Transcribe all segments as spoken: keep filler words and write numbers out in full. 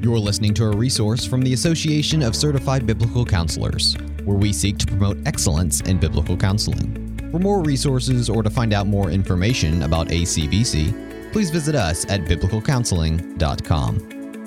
You're listening to a resource from the Association of Certified Biblical Counselors, where we seek to promote excellence in biblical counseling. For more resources or to find out more information about A C B C, please visit us at biblical counseling dot com.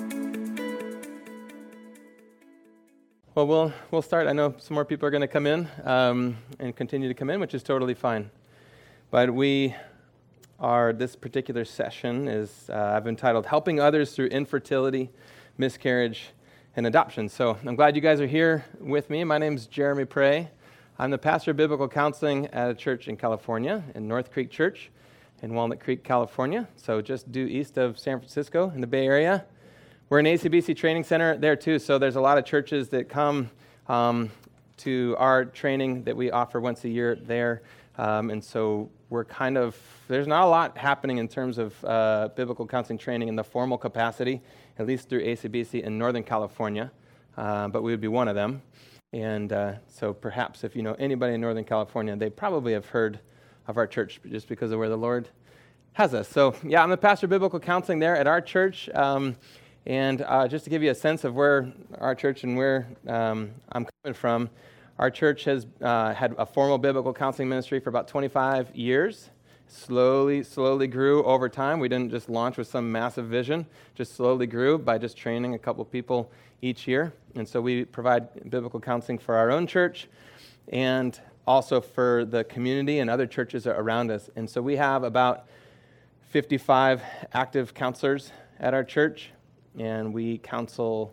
Well, we'll we'll start. I know some more people are going to come in um, and continue to come in, which is totally fine. But we are, this particular session is, uh, I've entitled, Helping Others Through Infertility, Miscarriage, and Adoption. So I'm glad you guys are here with me. My name's Jeremy Prey. I'm the pastor of biblical counseling at a church in California, in North Creek Church in Walnut Creek, California. So just due east of San Francisco in the Bay Area. We're an A C B C training center there too, so there's a lot of churches that come um, to our training that we offer once a year there. Um, and so we're kind of, there's not a lot happening in terms of uh, biblical counseling training in the formal capacity, at least through A C B C in Northern California, uh, but we would be one of them. And uh, so perhaps if you know anybody in Northern California, they probably have heard of our church just because of where the Lord has us. So yeah, I'm the pastor of biblical counseling there at our church. Um, and uh, just to give you a sense of where our church and where um, I'm coming from, our church has uh, had a formal biblical counseling ministry for about twenty-five years. Slowly, slowly grew over time. We didn't just launch with some massive vision, just slowly grew by just training a couple people each year. And so we provide biblical counseling for our own church and also for the community and other churches around us. And so we have about fifty-five active counselors at our church, and we counsel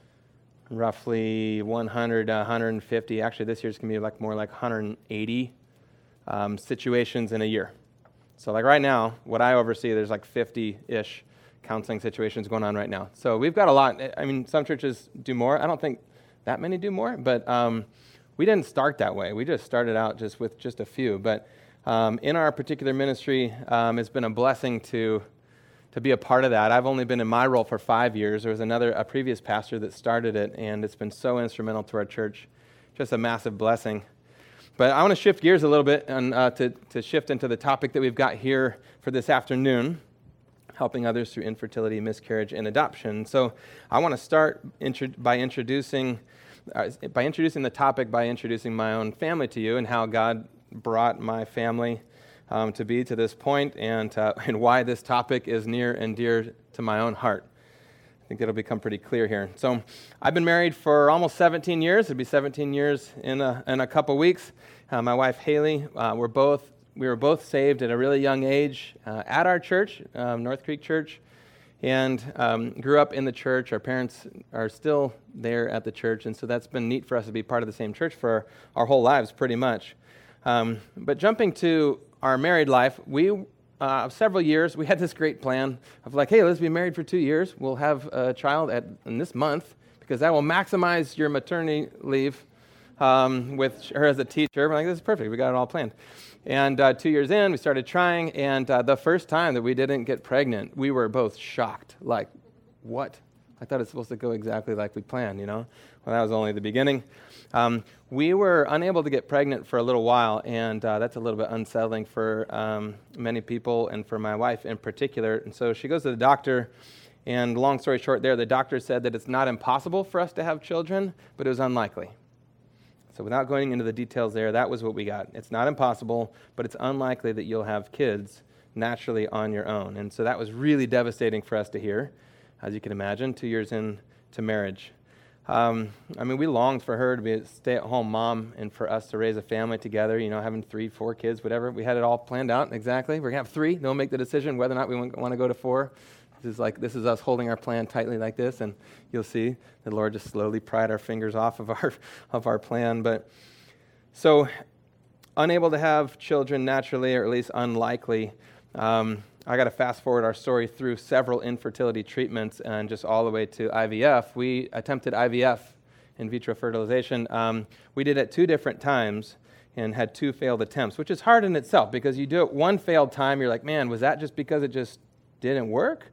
roughly one hundred, one hundred fifty. Actually, this year's going to be like more like one hundred eighty um, situations in a year. So like right now, what I oversee, there's like fifty-ish counseling situations going on right now. So we've got a lot. I mean, some churches do more. I don't think that many do more, but um, we didn't start that way. We just started out just with just a few. But um, in our particular ministry, um, it's been a blessing to to be a part of that. I've only been in my role for five years. There was another, a previous pastor that started it, and it's been so instrumental to our church. Just a massive blessing. But I want to shift gears a little bit and uh, to, to shift into the topic that we've got here for this afternoon, helping others through infertility, miscarriage, and adoption. So I want to start intro- by introducing uh, by introducing the topic by introducing my own family to you and how God brought my family um, to be to this point and, uh, and why this topic is near and dear to my own heart. I think it'll become pretty clear here. So I've been married for almost seventeen years. It'll be seventeen years in a, in a couple weeks. Uh, my wife, Haley, uh, we're both, we were both saved at a really young age uh, at our church, um, North Creek Church, and um, grew up in the church. Our parents are still there at the church, and so that's been neat for us to be part of the same church for our, our whole lives, pretty much. Um, but jumping to our married life, we Uh, several years, we had this great plan of like, hey, let's be married for two years. We'll have a child at in this month because that will maximize your maternity leave um, with her as a teacher. We're like, this is perfect. We got it all planned. And uh, two years in, we started trying. And uh, the first time that we didn't get pregnant, we were both shocked. Like, what? I thought it's supposed to go exactly like we planned, you know? Well, that was only the beginning. Um, we were unable to get pregnant for a little while, and uh, that's a little bit unsettling for um, many people and for my wife in particular. And so she goes to the doctor, and long story short there, the doctor said that it's not impossible for us to have children, but it was unlikely. So without going into the details there, that was what we got. It's not impossible, but it's unlikely that you'll have kids naturally on your own. And so that was really devastating for us to hear, as you can imagine, two years into marriage. Um, I mean, we longed for her to be a stay-at-home mom and for us to raise a family together, you know, having three, four kids, whatever. We had it all planned out exactly. We're going to have three. They'll make the decision whether or not we want to go to four. This is like, this is us holding our plan tightly like this, and you'll see the Lord just slowly pried our fingers off of our of our plan. But so unable to have children naturally, or at least unlikely, um, I got to fast forward our story through several infertility treatments and just all the way to I V F. We attempted I V F, in vitro fertilization. Um, we did it two different times and had two failed attempts, which is hard in itself because you do it one failed time, you're like, man, was that just because it just didn't work?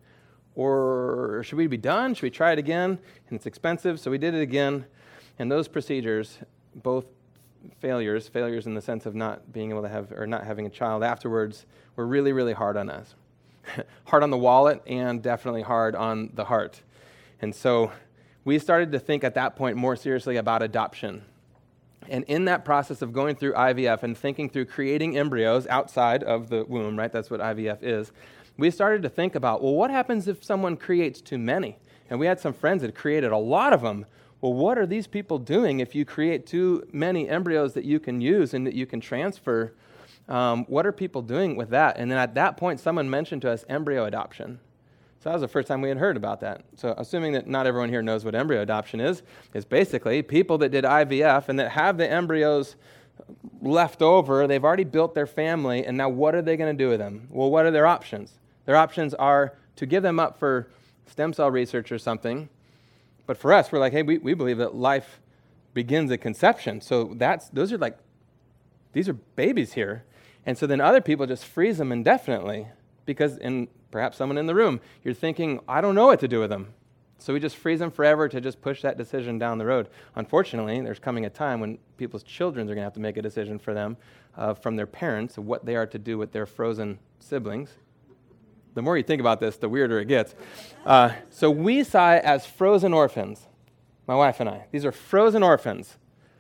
Or should we be done? Should we try it again? And it's expensive, so we did it again. And those procedures, both failures, failures in the sense of not being able to have, or not having a child afterwards, were really, really hard on us. Hard on the wallet and definitely hard on the heart. And so we started to think at that point more seriously about adoption. And in that process of going through I V F and thinking through creating embryos outside of the womb, right? That's what I V F is. We started to think about, well, what happens if someone creates too many? And we had some friends that created a lot of them. Well, what are these people doing if you create too many embryos that you can use and that you can transfer? Um, what are people doing with that? And then at that point, someone mentioned to us embryo adoption. So that was the first time we had heard about that. So assuming that not everyone here knows what embryo adoption is, is basically people that did I V F and that have the embryos left over, they've already built their family, and now what are they going to do with them? Well, what are their options? Their options are to give them up for stem cell research or something. But for us, we're like, hey, we, we believe that life begins at conception. So that's those are like, these are babies here. And so then other people just freeze them indefinitely because, and perhaps someone in the room, you're thinking, I don't know what to do with them. So we just freeze them forever to just push that decision down the road. Unfortunately, there's coming a time when people's children are going to have to make a decision for them uh, from their parents of what they are to do with their frozen siblings. The more you think about this, the weirder it gets. Uh, so we saw it as frozen orphans, my wife and I. These are frozen orphans.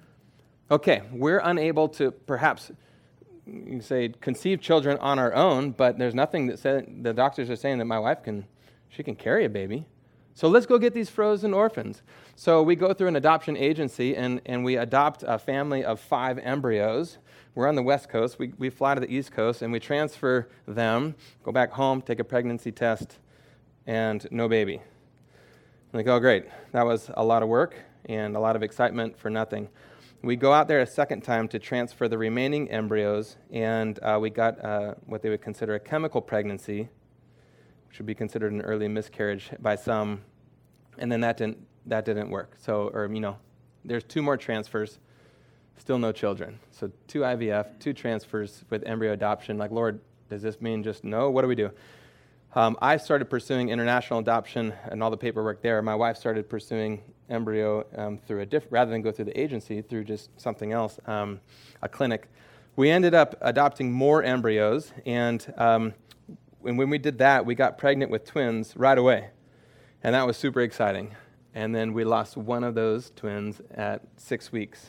Okay, we're unable to perhaps, you can say, conceive children on our own, but there's nothing that said, the doctors are saying that my wife can, she can carry a baby. So let's go get these frozen orphans. So we go through an adoption agency, and, and we adopt a family of five embryos. We're on the West Coast. We, we fly to the East Coast, and we transfer them, go back home, take a pregnancy test, and no baby. I'm like, oh, great. That was a lot of work and a lot of excitement for nothing. We go out there a second time to transfer the remaining embryos, and uh, we got uh, what they would consider a chemical pregnancy, which would be considered an early miscarriage by some, and then that didn't that didn't work. So, or you know, there's two more transfers, still no children. So two I V F, two transfers with embryo adoption. Like, Lord, does this mean just no? What do we do? Um, I started pursuing international adoption and all the paperwork there. My wife started pursuing embryo um, through a diff- rather than go through the agency, through just something else, um, a clinic. We ended up adopting more embryos, and um, And when we did that, we got pregnant with twins right away. And that was super exciting. And then we lost one of those twins at six weeks.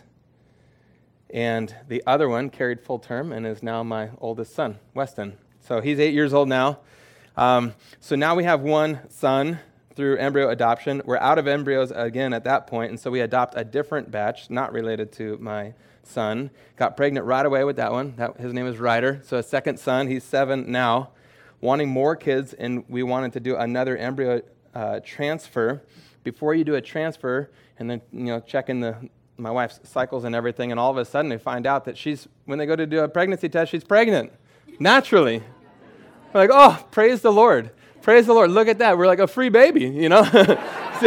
And the other one carried full term and is now my oldest son, Weston. So he's eight years old now. Um, so now we have one son through embryo adoption. We're out of embryos again at that point, and so we adopt a different batch, not related to my son. Got pregnant right away with that one. That, his name is Ryder. So a second son, he's seven now. Wanting more kids, and we wanted to do another embryo uh, transfer. Before you do a transfer, and then you know checking the my wife's cycles and everything, and all of a sudden they find out that she's when they go to do a pregnancy test, she's pregnant naturally. We're like, oh, praise the Lord, praise the Lord! Look at that, we're like a free baby, you know. So,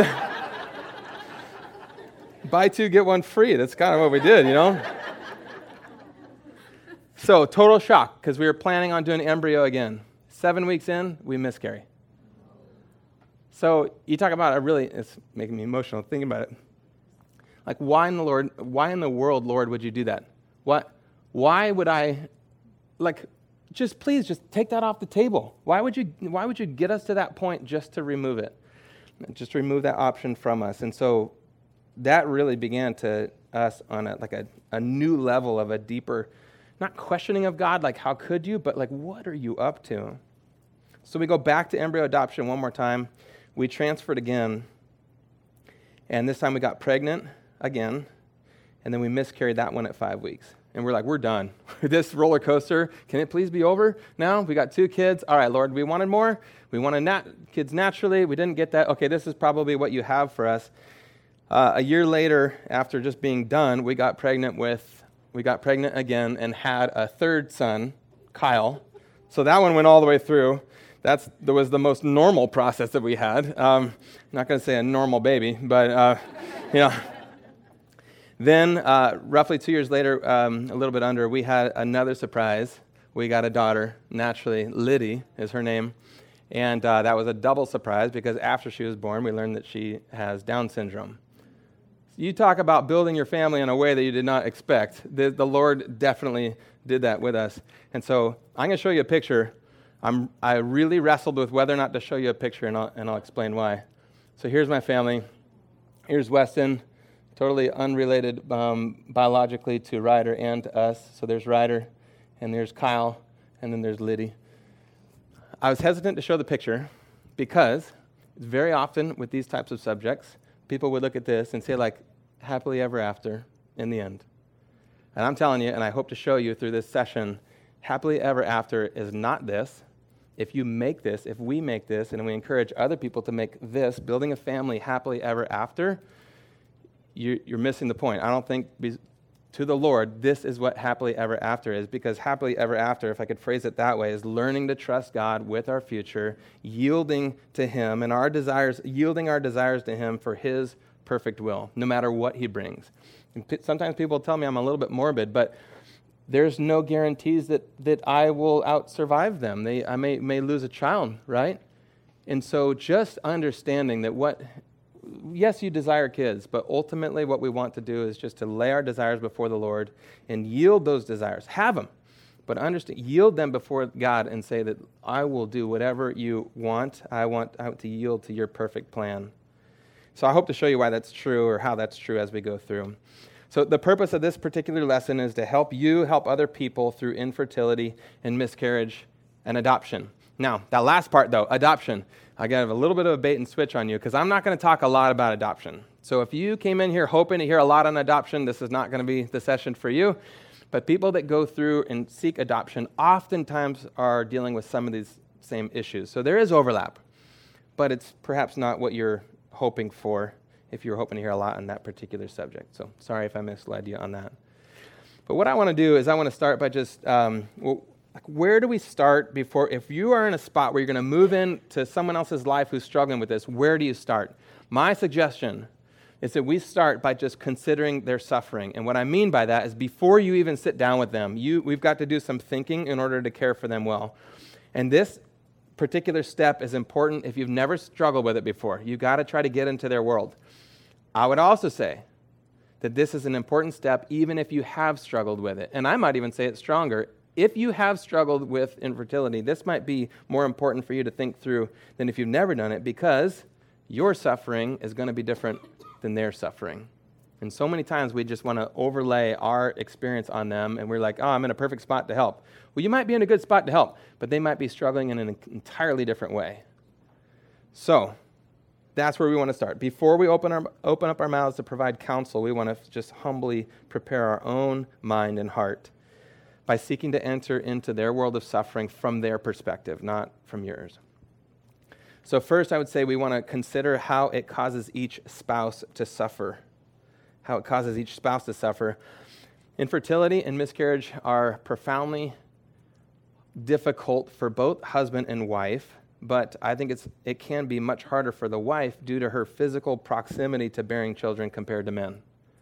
buy two get one free. That's kind of what we did, you know. So total shock because we were planning on doing embryo again. Seven weeks in, we miscarry. So you talk about, I really, it's making me emotional thinking about it. Like, why in the Lord, why in the world, Lord, would you do that? What? Why would I, like, just please, just take that off the table. Why would you? Why would you get us to that point just to remove it, just to remove that option from us? And so that really began to us on a, like a, a new level of a deeper, not questioning of God, like how could you, but like what are you up to? So we go back to embryo adoption one more time. We transferred again, and this time we got pregnant again, and then we miscarried that one at five weeks. And we're like, we're done. This roller coaster, can it please be over now? We got two kids. All right, Lord, we wanted more. We wanted nat- kids naturally. We didn't get that. Okay, this is probably what you have for us. Uh, a year later, after just being done, we got pregnant with, we got pregnant again and had a third son, Kyle. So that one went all the way through. That's that was the most normal process that we had. Um, I'm not going to say a normal baby, but, uh, you know. Then, uh, roughly two years later, um, a little bit under, we had another surprise. We got a daughter, naturally. Liddy is her name. And uh, that was a double surprise because after she was born, we learned that she has Down syndrome. You talk about building your family in a way that you did not expect. The, the Lord definitely did that with us. And so I'm going to show you a picture. I'm, I really wrestled with whether or not to show you a picture, and I'll, and I'll explain why. So here's my family. Here's Weston, totally unrelated um, biologically to Ryder and to us. So there's Ryder, and there's Kyle, and then there's Liddy. I was hesitant to show the picture because very often with these types of subjects, people would look at this and say, like, happily ever after in the end. And I'm telling you, and I hope to show you through this session, happily ever after is not this. If you make this, if we make this, and we encourage other people to make this, building a family happily ever after, you, you're missing the point. I don't think, be, to the Lord, this is what happily ever after is, because happily ever after, if I could phrase it that way, is learning to trust God with our future, yielding to Him, and our desires, yielding our desires to Him for His perfect will, no matter what He brings. And p- sometimes people tell me I'm a little bit morbid, but there's no guarantees that, that I will out-survive them. They, I may, may lose a child, right? And so just understanding that what, yes, you desire kids, but ultimately what we want to do is just to lay our desires before the Lord and yield those desires. Have them, but understand, yield them before God and say that I will do whatever you want. I want, I want to yield to your perfect plan. So I hope to show you why that's true or how that's true as we go through. So the purpose of this particular lesson is to help you help other people through infertility and miscarriage and adoption. Now, that last part, though, adoption, I got a little bit of a bait and switch on you because I'm not going to talk a lot about adoption. So if you came in here hoping to hear a lot on adoption, this is not going to be the session for you. But people that go through and seek adoption oftentimes are dealing with some of these same issues. So there is overlap, but it's perhaps not what you're hoping for if you were hoping to hear a lot on that particular subject. So sorry if I misled you on that. But what I want to do is I want to start by just, um, well, like where do we start before, if you are in a spot where you're going to move into someone else's life who's struggling with this, where do you start? My suggestion is that we start by just considering their suffering. And what I mean by that is before you even sit down with them, you we've got to do some thinking in order to care for them well. And this particular step is important if you've never struggled with it before. You've got to try to get into their world. I would also say that this is an important step even if you have struggled with it. And I might even say it stronger. If you have struggled with infertility, this might be more important for you to think through than if you've never done it, because your suffering is going to be different than their suffering. And so many times we just want to overlay our experience on them, and we're like, oh, I'm in a perfect spot to help. Well, you might be in a good spot to help, but they might be struggling in an entirely different way. So that's where we want to start. Before we open our open up our mouths to provide counsel, we want to just humbly prepare our own mind and heart by seeking to enter into their world of suffering from their perspective, not from yours. So first, I would say we want to consider how it causes each spouse to suffer. How it causes each spouse to suffer. Infertility and miscarriage are profoundly difficult for both husband and wife, but I think it's it can be much harder for the wife due to her physical proximity to bearing children compared to men.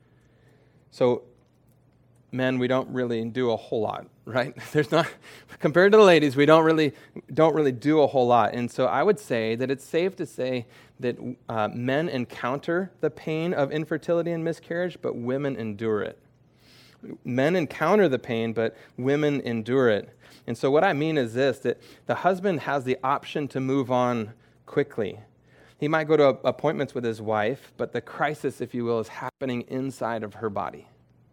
So men, we don't really do a whole lot, right? There's not, compared to the ladies, we don't really don't really do a whole lot. And so I would say that it's safe to say that uh, men encounter the pain of infertility and miscarriage, but women endure it. Men encounter the pain, but women endure it. And so what I mean is this, that the husband has the option to move on quickly. He might go to appointments with his wife, but the crisis, if you will, is happening inside of her body.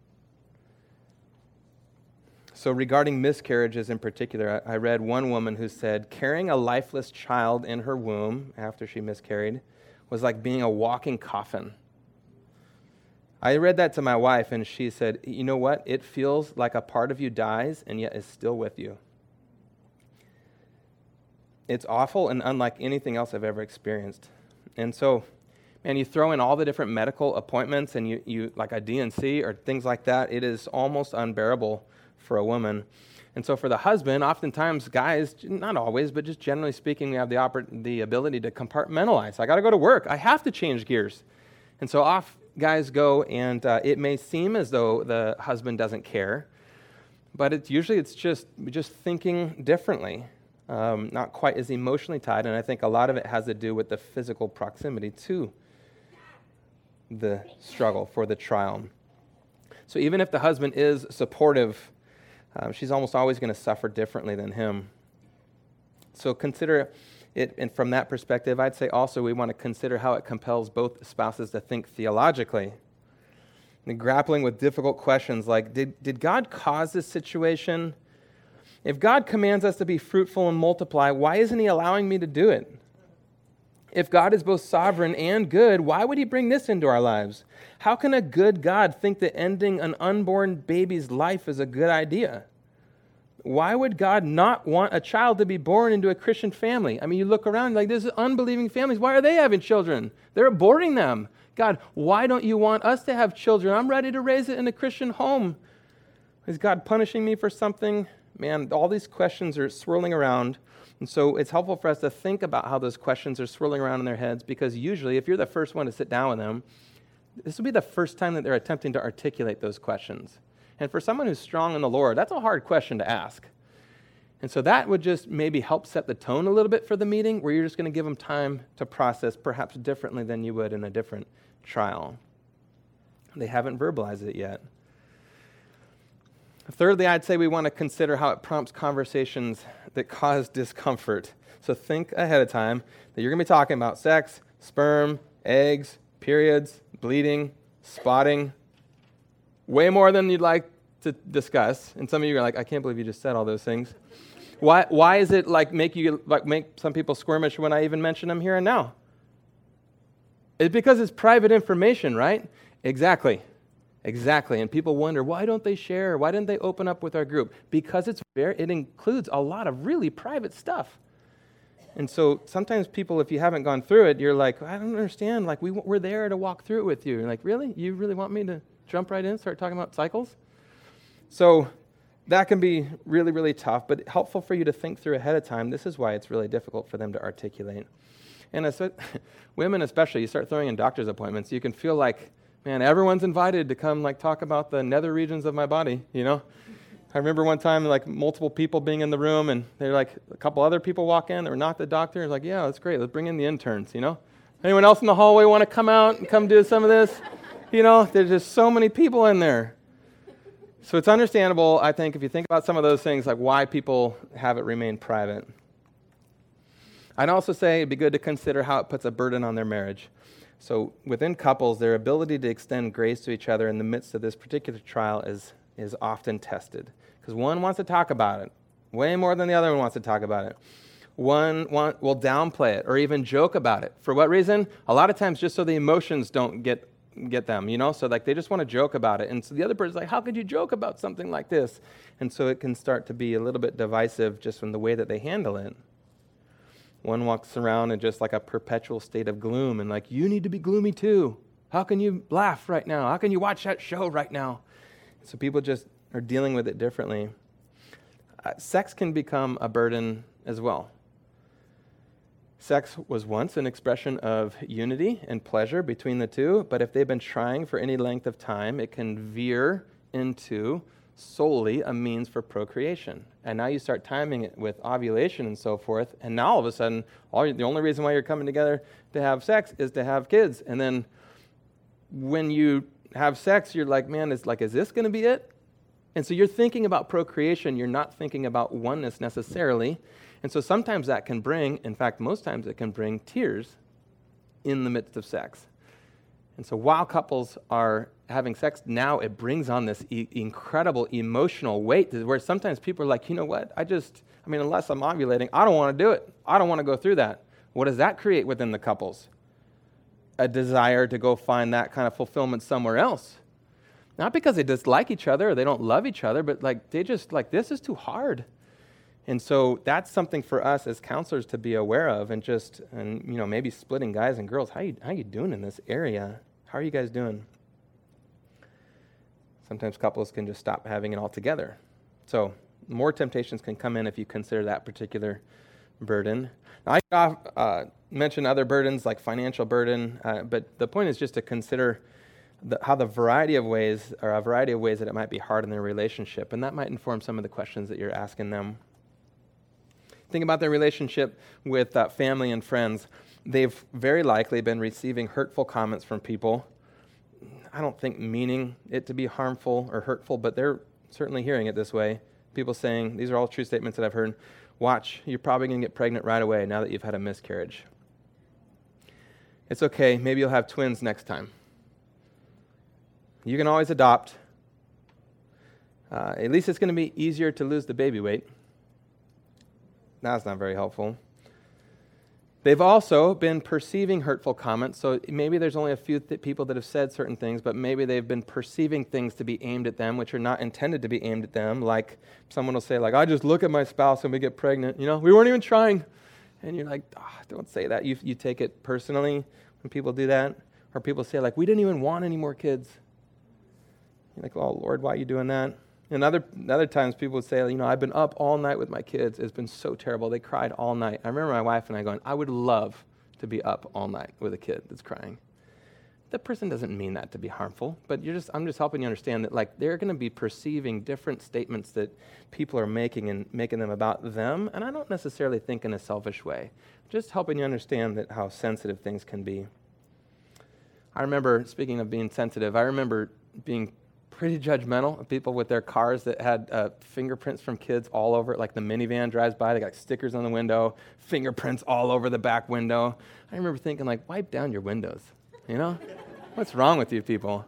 So regarding miscarriages in particular, I read one woman who said carrying a lifeless child in her womb after she miscarried was like being a walking coffin. I read that to my wife, and she said, you know what? It feels like a part of you dies and yet is still with you. It's awful and unlike anything else I've ever experienced. And so, man, you throw in all the different medical appointments and you, you like a D and C or things like that, it is almost unbearable for a woman. And so for the husband, oftentimes guys, not always, but just generally speaking, we have the oppor- the ability to compartmentalize. I got to go to work. I have to change gears. And so off guys go, and uh, it may seem as though the husband doesn't care, but it's usually it's just just thinking differently, um, not quite as emotionally tied, and I think a lot of it has to do with the physical proximity to the struggle for the trial. So even if the husband is supportive, um, she's almost always going to suffer differently than him. So consider it, and from that perspective, I'd say also we want to consider how it compels both spouses to think theologically. And grappling with difficult questions like, did, did God cause this situation? If God commands us to be fruitful and multiply, why isn't he allowing me to do it? If God is both sovereign and good, why would he bring this into our lives? How can a good God think that ending an unborn baby's life is a good idea? Why would God not want a child to be born into a Christian family? I mean, you look around like, this is unbelieving families. Why are they having children? They're aborting them. God, why don't you want us to have children? I'm ready to raise it in a Christian home. Is God punishing me for something? Man, all these questions are swirling around. And so it's helpful for us to think about how those questions are swirling around in their heads, because usually if you're the first one to sit down with them, this will be the first time that they're attempting to articulate those questions. And for someone who's strong in the Lord, that's a hard question to ask. And so that would just maybe help set the tone a little bit for the meeting, where you're just going to give them time to process perhaps differently than you would in a different trial. They haven't verbalized it yet. Thirdly, I'd say we want to consider how it prompts conversations that cause discomfort. So think ahead of time that you're going to be talking about sex, sperm, eggs, periods, bleeding, spotting, way more than you'd like to discuss. And some of you are like, I can't believe you just said all those things. Why why is it like make you like make some people squirmish when I even mention them here and now? It's because it's private information, right? Exactly. Exactly. And people wonder, why don't they share? Why didn't they open up with our group? Because it's very, it includes a lot of really private stuff. And so sometimes people, if you haven't gone through it, you're like, I don't understand. Like, we, we're there to walk through it with you. You're like, really? You really want me to jump right in and start talking about cycles? So that can be really, really tough, but helpful for you to think through ahead of time. This is why it's really difficult for them to articulate. And as women especially, you start throwing in doctor's appointments, you can feel like, man, everyone's invited to come like talk about the nether regions of my body, you know? I remember one time like multiple people being in the room, and they're like, a couple other people walk in, they were not the doctor. It's like, yeah, that's great. Let's bring in the interns, you know? Anyone else in the hallway want to come out and come do some of this? You know, there's just so many people in there. So it's understandable, I think, if you think about some of those things, like why people have it remain private. I'd also say it'd be good to consider how it puts a burden on their marriage. So within couples, their ability to extend grace to each other in the midst of this particular trial is, is often tested. Because one wants to talk about it way more than the other one wants to talk about it. One want, will downplay it or even joke about it. For what reason? A lot of times just so the emotions don't get get them, you know? So like they just want to joke about it. And so the other person's like, how could you joke about something like this? And so it can start to be a little bit divisive just from the way that they handle it. One walks around in just like a perpetual state of gloom and like, you need to be gloomy too. How can you laugh right now? How can you watch that show right now? So people just are dealing with it differently. Uh, sex can become a burden as well. Sex was once an expression of unity and pleasure between the two, but if they've been trying for any length of time, it can veer into solely a means for procreation. And now you start timing it with ovulation and so forth, and now all of a sudden, all the only reason why you're coming together to have sex is to have kids. And then when you have sex, you're like, man, it's like, is this going to be it? And so you're thinking about procreation, you're not thinking about oneness necessarily. And so sometimes that can bring, in fact, most times it can bring tears in the midst of sex. And so while couples are having sex, now it brings on this e- incredible emotional weight where sometimes people are like, you know what, I just, I mean, unless I'm ovulating, I don't want to do it. I don't want to go through that. What does that create within the couples? A desire to go find that kind of fulfillment somewhere else. Not because they dislike each other or they don't love each other, but like they just like, this is too hard. And so that's something for us as counselors to be aware of, and just, and you know, maybe splitting guys and girls. How you how you doing in this area? How are you guys doing? Sometimes couples can just stop having it altogether. So more temptations can come in if you consider that particular burden. Now, I could uh, mention other burdens like financial burden, uh, but the point is just to consider the, how the variety of ways, or a variety of ways that it might be hard in their relationship, and that might inform some of the questions that you're asking them. Think about their relationship with uh, family and friends. They've very likely been receiving hurtful comments from people. I don't think meaning it to be harmful or hurtful, but they're certainly hearing it this way. People saying, these are all true statements that I've heard, watch, you're probably going to get pregnant right away now that you've had a miscarriage. It's okay, maybe you'll have twins next time. You can always adopt. Uh, at least it's going to be easier to lose the baby weight. That's not very helpful. They've also been perceiving hurtful comments, so maybe there's only a few th- people that have said certain things, but maybe they've been perceiving things to be aimed at them, which are not intended to be aimed at them, like someone will say, like, I just look at my spouse and we get pregnant, you know, we weren't even trying. And you're like, oh, don't say that. You, you take it personally when people do that. Or people say, like, we didn't even want any more kids. You're like, oh, Lord, why are you doing that? And other, other times people would say, you know, I've been up all night with my kids. It's been so terrible. They cried all night. I remember my wife and I going, I would love to be up all night with a kid that's crying. The person doesn't mean that to be harmful, but you're just I'm just helping you understand that, like, they're going to be perceiving different statements that people are making and making them about them, and I don't necessarily think in a selfish way. Just helping you understand that how sensitive things can be. I remember, speaking of being sensitive, I remember being pretty judgmental of people with their cars that had uh, fingerprints from kids all over it. Like the minivan drives by, they got stickers on the window, fingerprints all over the back window. I remember thinking, like, wipe down your windows, you know? What's wrong with you people?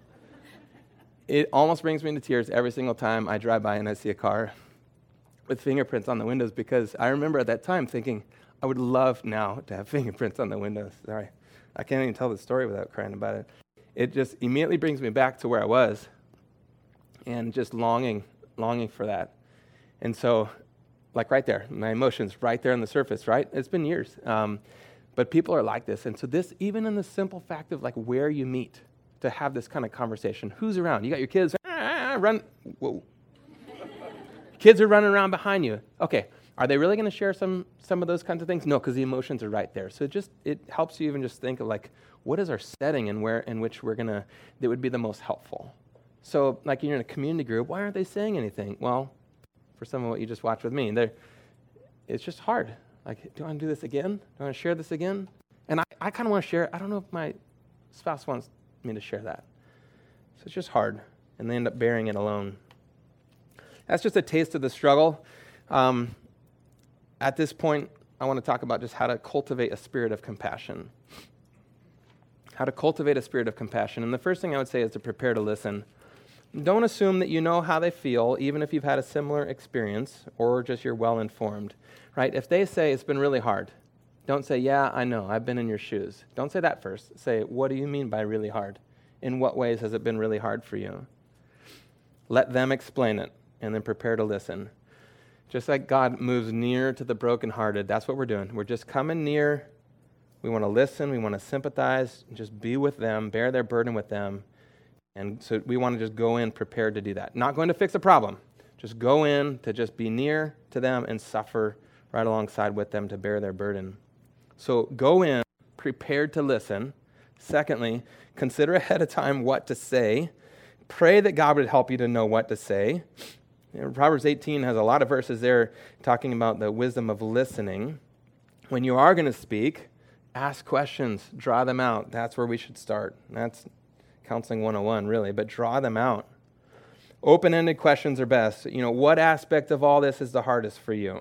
It almost brings me to tears every single time I drive by and I see a car with fingerprints on the windows, because I remember at that time thinking, I would love now to have fingerprints on the windows. Sorry, I can't even tell the story without crying about it. It just immediately brings me back to where I was, and just longing, longing for that. And so, like right there, my emotions right there on the surface, right? It's been years. Um, but people are like this. And so this, even in the simple fact of like where you meet to have this kind of conversation, who's around? You got your kids, ah, run, whoa. Kids are running around behind you. Okay, are they really going to share some some of those kinds of things? No, because the emotions are right there. So it just, it helps you even just think of like, what is our setting and where in which we're going to, that would be the most helpful? So, like, you're in a community group, why aren't they saying anything? Well, for some of what you just watched with me, it's just hard. Like, do I want to do this again? Do I want to share this again? And I, I kind of want to share it. I don't know if my spouse wants me to share that. So it's just hard, and they end up bearing it alone. That's just a taste of the struggle. Um, at this point, I want to talk about just how to cultivate a spirit of compassion. How to cultivate a spirit of compassion. And the first thing I would say is to prepare to listen. Don't assume that you know how they feel, even if you've had a similar experience or just you're well-informed, right? If they say it's been really hard, don't say, yeah, I know, I've been in your shoes. Don't say that first. Say, what do you mean by really hard? In what ways has it been really hard for you? Let them explain it, and then prepare to listen. Just like God moves near to the brokenhearted, that's what we're doing. We're just coming near. We want to listen. We want to sympathize, just be with them, bear their burden with them. And so we want to just go in prepared to do that. Not going to fix a problem. Just go in to just be near to them and suffer right alongside with them to bear their burden. So go in prepared to listen. Secondly, consider ahead of time what to say. Pray that God would help you to know what to say. You know, Proverbs eighteen has a lot of verses there talking about the wisdom of listening. When you are going to speak, ask questions, draw them out. That's where we should start. That's Counseling one oh one, really, but draw them out. Open-ended questions are best. You know, what aspect of all this is the hardest for you?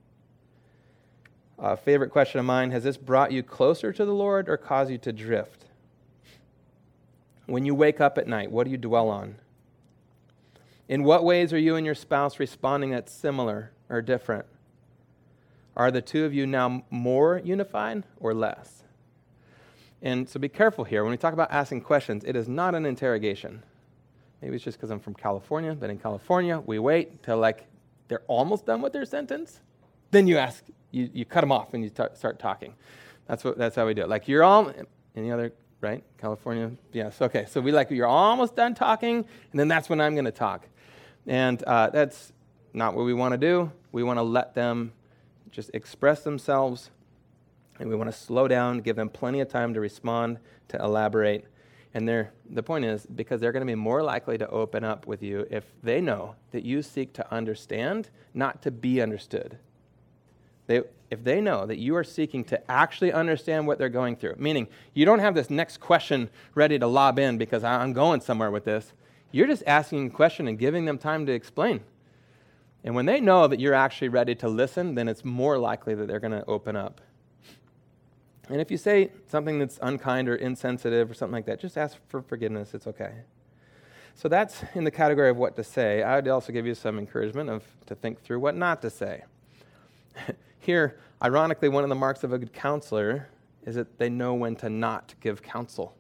A favorite question of mine, has this brought you closer to the Lord or caused you to drift? When you wake up at night, what do you dwell on? In what ways are you and your spouse responding that's similar or different? Are the two of you now more unified or less? And so be careful here. When we talk about asking questions, it is not an interrogation. Maybe it's just because I'm from California, but in California, we wait till like they're almost done with their sentence. Then you ask, you, you cut them off and you t- start talking. That's what. That's how we do it. Like you're all, any other, right? California? Yes, okay. So we like, you're almost done talking, and then that's when I'm going to talk. And uh, that's not what we want to do. We want to let them just express themselves. And we want to slow down, give them plenty of time to respond, to elaborate. And they're, the point is, because they're going to be more likely to open up with you if they know that you seek to understand, not to be understood. They, if they know that you are seeking to actually understand what they're going through, meaning you don't have this next question ready to lob in because I'm going somewhere with this. You're just asking a question and giving them time to explain. And when they know that you're actually ready to listen, then it's more likely that they're going to open up. And if you say something that's unkind or insensitive or something like that, just ask for forgiveness. It's okay. So that's in the category of what to say. I would also give you some encouragement of to think through what not to say. Here, ironically, one of the marks of a good counselor is that they know when to not give counsel.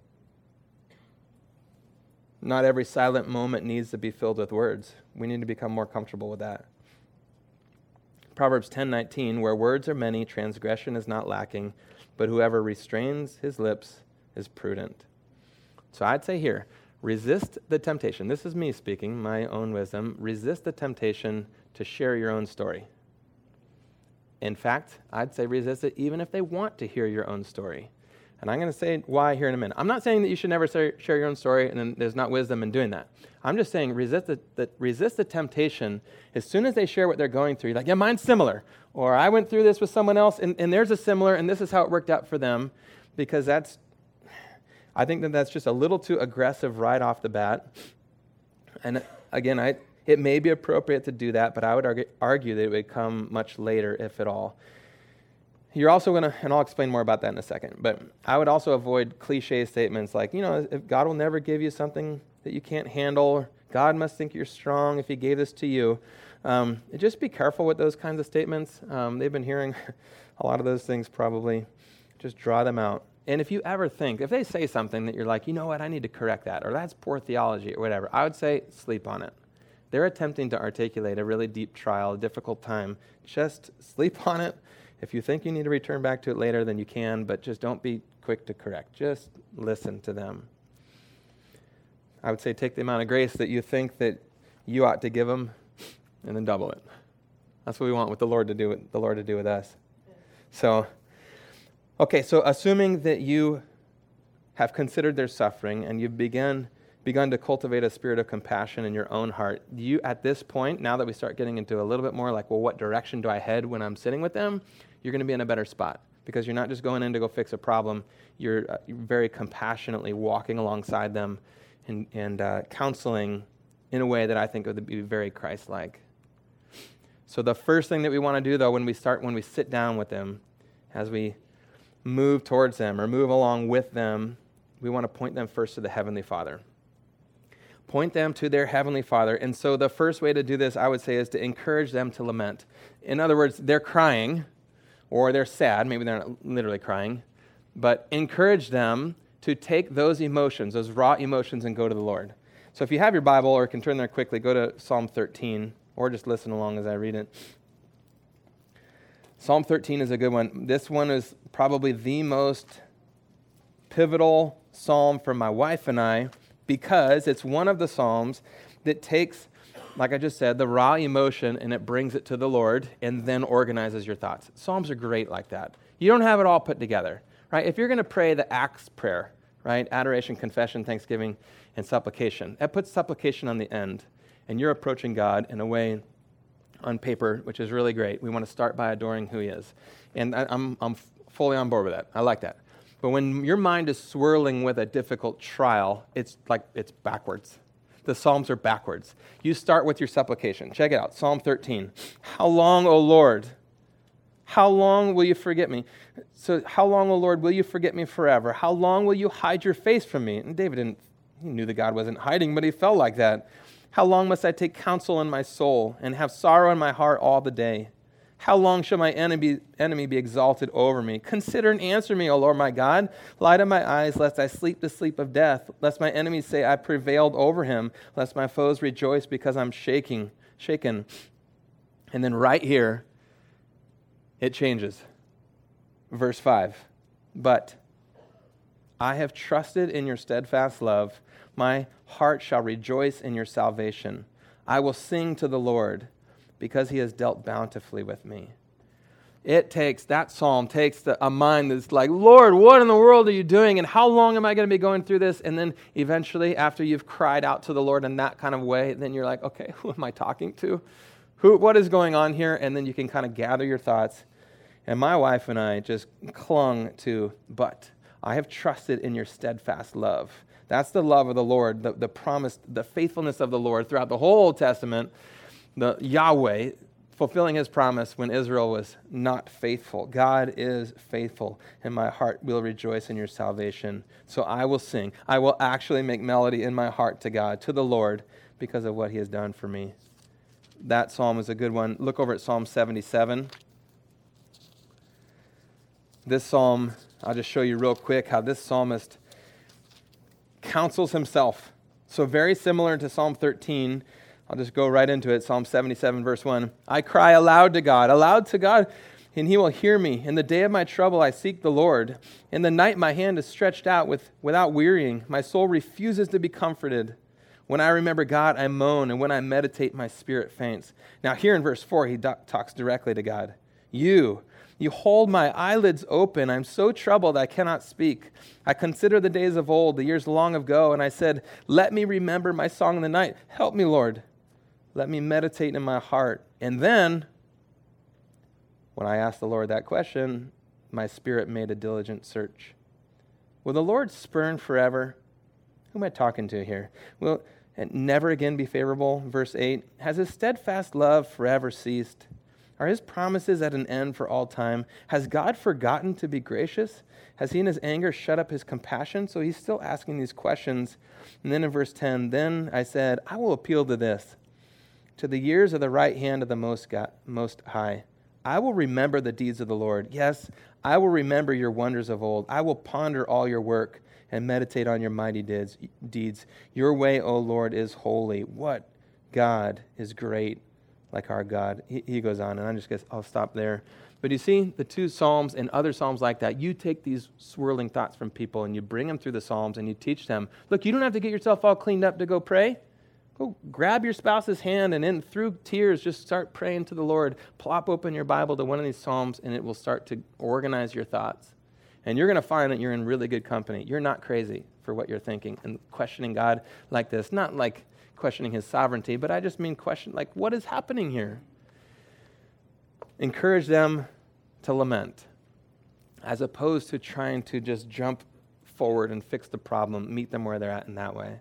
Not every silent moment needs to be filled with words. We need to become more comfortable with that. Proverbs ten nineteen, where words are many, transgression is not lacking, but whoever restrains his lips is prudent. So I'd say here, resist the temptation. This is me speaking, my own wisdom. Resist the temptation to share your own story. In fact, I'd say resist it even if they want to hear your own story. And I'm going to say why here in a minute. I'm not saying that you should never say, share your own story and then there's not wisdom in doing that. I'm just saying resist the, the, resist the temptation. As soon as they share what they're going through, you're like, yeah, mine's similar. Or I went through this with someone else and, and there's a similar and this is how it worked out for them. Because that's, I think that that's just a little too aggressive right off the bat. And again, I it may be appropriate to do that, but I would argue, argue that it would come much later, if at all. You're also going to, and I'll explain more about that in a second, but I would also avoid cliche statements like, you know, if God will never give you something that you can't handle, God must think you're strong if he gave this to you. Um, just be careful with those kinds of statements. Um, they've been hearing a lot of those things probably. Just draw them out. And if you ever think, if they say something that you're like, you know what, I need to correct that, or that's poor theology, or whatever, I would say sleep on it. They're attempting to articulate a really deep trial, a difficult time. Just sleep on it. If you think you need to return back to it later, then you can, but just don't be quick to correct. Just listen to them. I would say take the amount of grace that you think that you ought to give them, and then double it. That's what we want with the Lord to do with the Lord to do with us. So, okay, so assuming that you have considered their suffering and you've begun begun to cultivate a spirit of compassion in your own heart, you at this point, now that we start getting into a little bit more like, well, what direction do I head when I'm sitting with them? You're going to be in a better spot because you're not just going in to go fix a problem. You're, uh, you're very compassionately walking alongside them and, and uh, counseling in a way that I think would be very Christ-like. So the first thing that we want to do, though, when we start, when we sit down with them, as we move towards them or move along with them, we want to point them first to the Heavenly Father. Point them to their Heavenly Father. And so the first way to do this, I would say, is to encourage them to lament. In other words, they're crying or they're sad. Maybe they're not literally crying. But encourage them to take those emotions, those raw emotions, and go to the Lord. So if you have your Bible or can turn there quickly, go to Psalm thirteen or just listen along as I read it. Psalm thirteen is a good one. This one is probably the most pivotal psalm for my wife and I, because it's one of the psalms that takes, like I just said, the raw emotion and it brings it to the Lord and then organizes your thoughts. Psalms are great like that. You don't have it all put together, right? If you're going to pray the Acts prayer, right, adoration, confession, thanksgiving, and supplication, that puts supplication on the end, and you're approaching God in a way on paper, which is really great. We want to start by adoring who he is. And I, I'm, I'm fully on board with that. I like that. But when your mind is swirling with a difficult trial, it's like it's backwards. The Psalms are backwards. You start with your supplication. Check it out, Psalm thirteen. How long, O Lord? How long will you forget me? So how long, O Lord, will you forget me forever? How long will you hide your face from me? And David didn't, he knew that God wasn't hiding, but he felt like that. How long must I take counsel in my soul and have sorrow in my heart all the day? How long shall my enemy, enemy be exalted over me? Consider and answer me, O Lord my God. Light up my eyes, lest I sleep the sleep of death, lest my enemies say I prevailed over him, lest my foes rejoice because I'm shaking, shaken. And then right here, it changes. Verse five. But I have trusted in your steadfast love. My heart shall rejoice in your salvation. I will sing to the Lord, because he has dealt bountifully with me. It takes, that psalm takes the, a mind that's like, Lord, what in the world are you doing? And how long am I going to be going through this? And then eventually, after you've cried out to the Lord in that kind of way, then you're like, okay, who am I talking to? Who? What is going on here? And then you can kind of gather your thoughts. And my wife and I just clung to, but I have trusted in your steadfast love. That's the love of the Lord, the, the promise, the faithfulness of the Lord throughout the whole Old Testament. the Yahweh fulfilling his promise when Israel was not faithful. God is faithful, and my heart will rejoice in your salvation. So I will sing. I will actually make melody in my heart to God, to the Lord, because of what he has done for me. That psalm is a good one. Look over at Psalm seventy-seven. This psalm, I'll just show you real quick how this psalmist counsels himself. So very similar to Psalm thirteen. I'll just go right into it. Psalm seventy-seven, verse one. I cry aloud to God, aloud to God, and he will hear me. In the day of my trouble, I seek the Lord. In the night, my hand is stretched out with, without wearying. My soul refuses to be comforted. When I remember God, I moan, and when I meditate, my spirit faints. Now here in verse four, he do- talks directly to God. You, you hold my eyelids open. I'm so troubled I cannot speak. I consider the days of old, the years long ago, and I said, let me remember my song in the night. Help me, Lord. Let me meditate in my heart. And then, when I asked the Lord that question, my spirit made a diligent search. Will the Lord spurn forever? Who am I talking to here? Will it never again be favorable? Verse eight, has his steadfast love forever ceased? Are his promises at an end for all time? Has God forgotten to be gracious? Has he in his anger shut up his compassion? So he's still asking these questions. And then in verse ten, then I said, I will appeal to this, to the years of the right hand of the Most God, Most High. I will remember the deeds of the Lord. Yes, I will remember your wonders of old. I will ponder all your work and meditate on your mighty deeds. deeds. Your way, O Lord, is holy. What God is great like our God? He, he goes on, and I just guess I'll stop there. But you see, the two Psalms and other Psalms like that, you take these swirling thoughts from people and you bring them through the Psalms and you teach them, look, you don't have to get yourself all cleaned up to go pray. Go grab your spouse's hand and then through tears, just start praying to the Lord. Plop open your Bible to one of these Psalms and it will start to organize your thoughts. And you're going to find that you're in really good company. You're not crazy for what you're thinking and questioning God like this. Not like questioning his sovereignty, but I just mean question like, what is happening here? Encourage them to lament as opposed to trying to just jump forward and fix the problem, meet them where they're at in that way.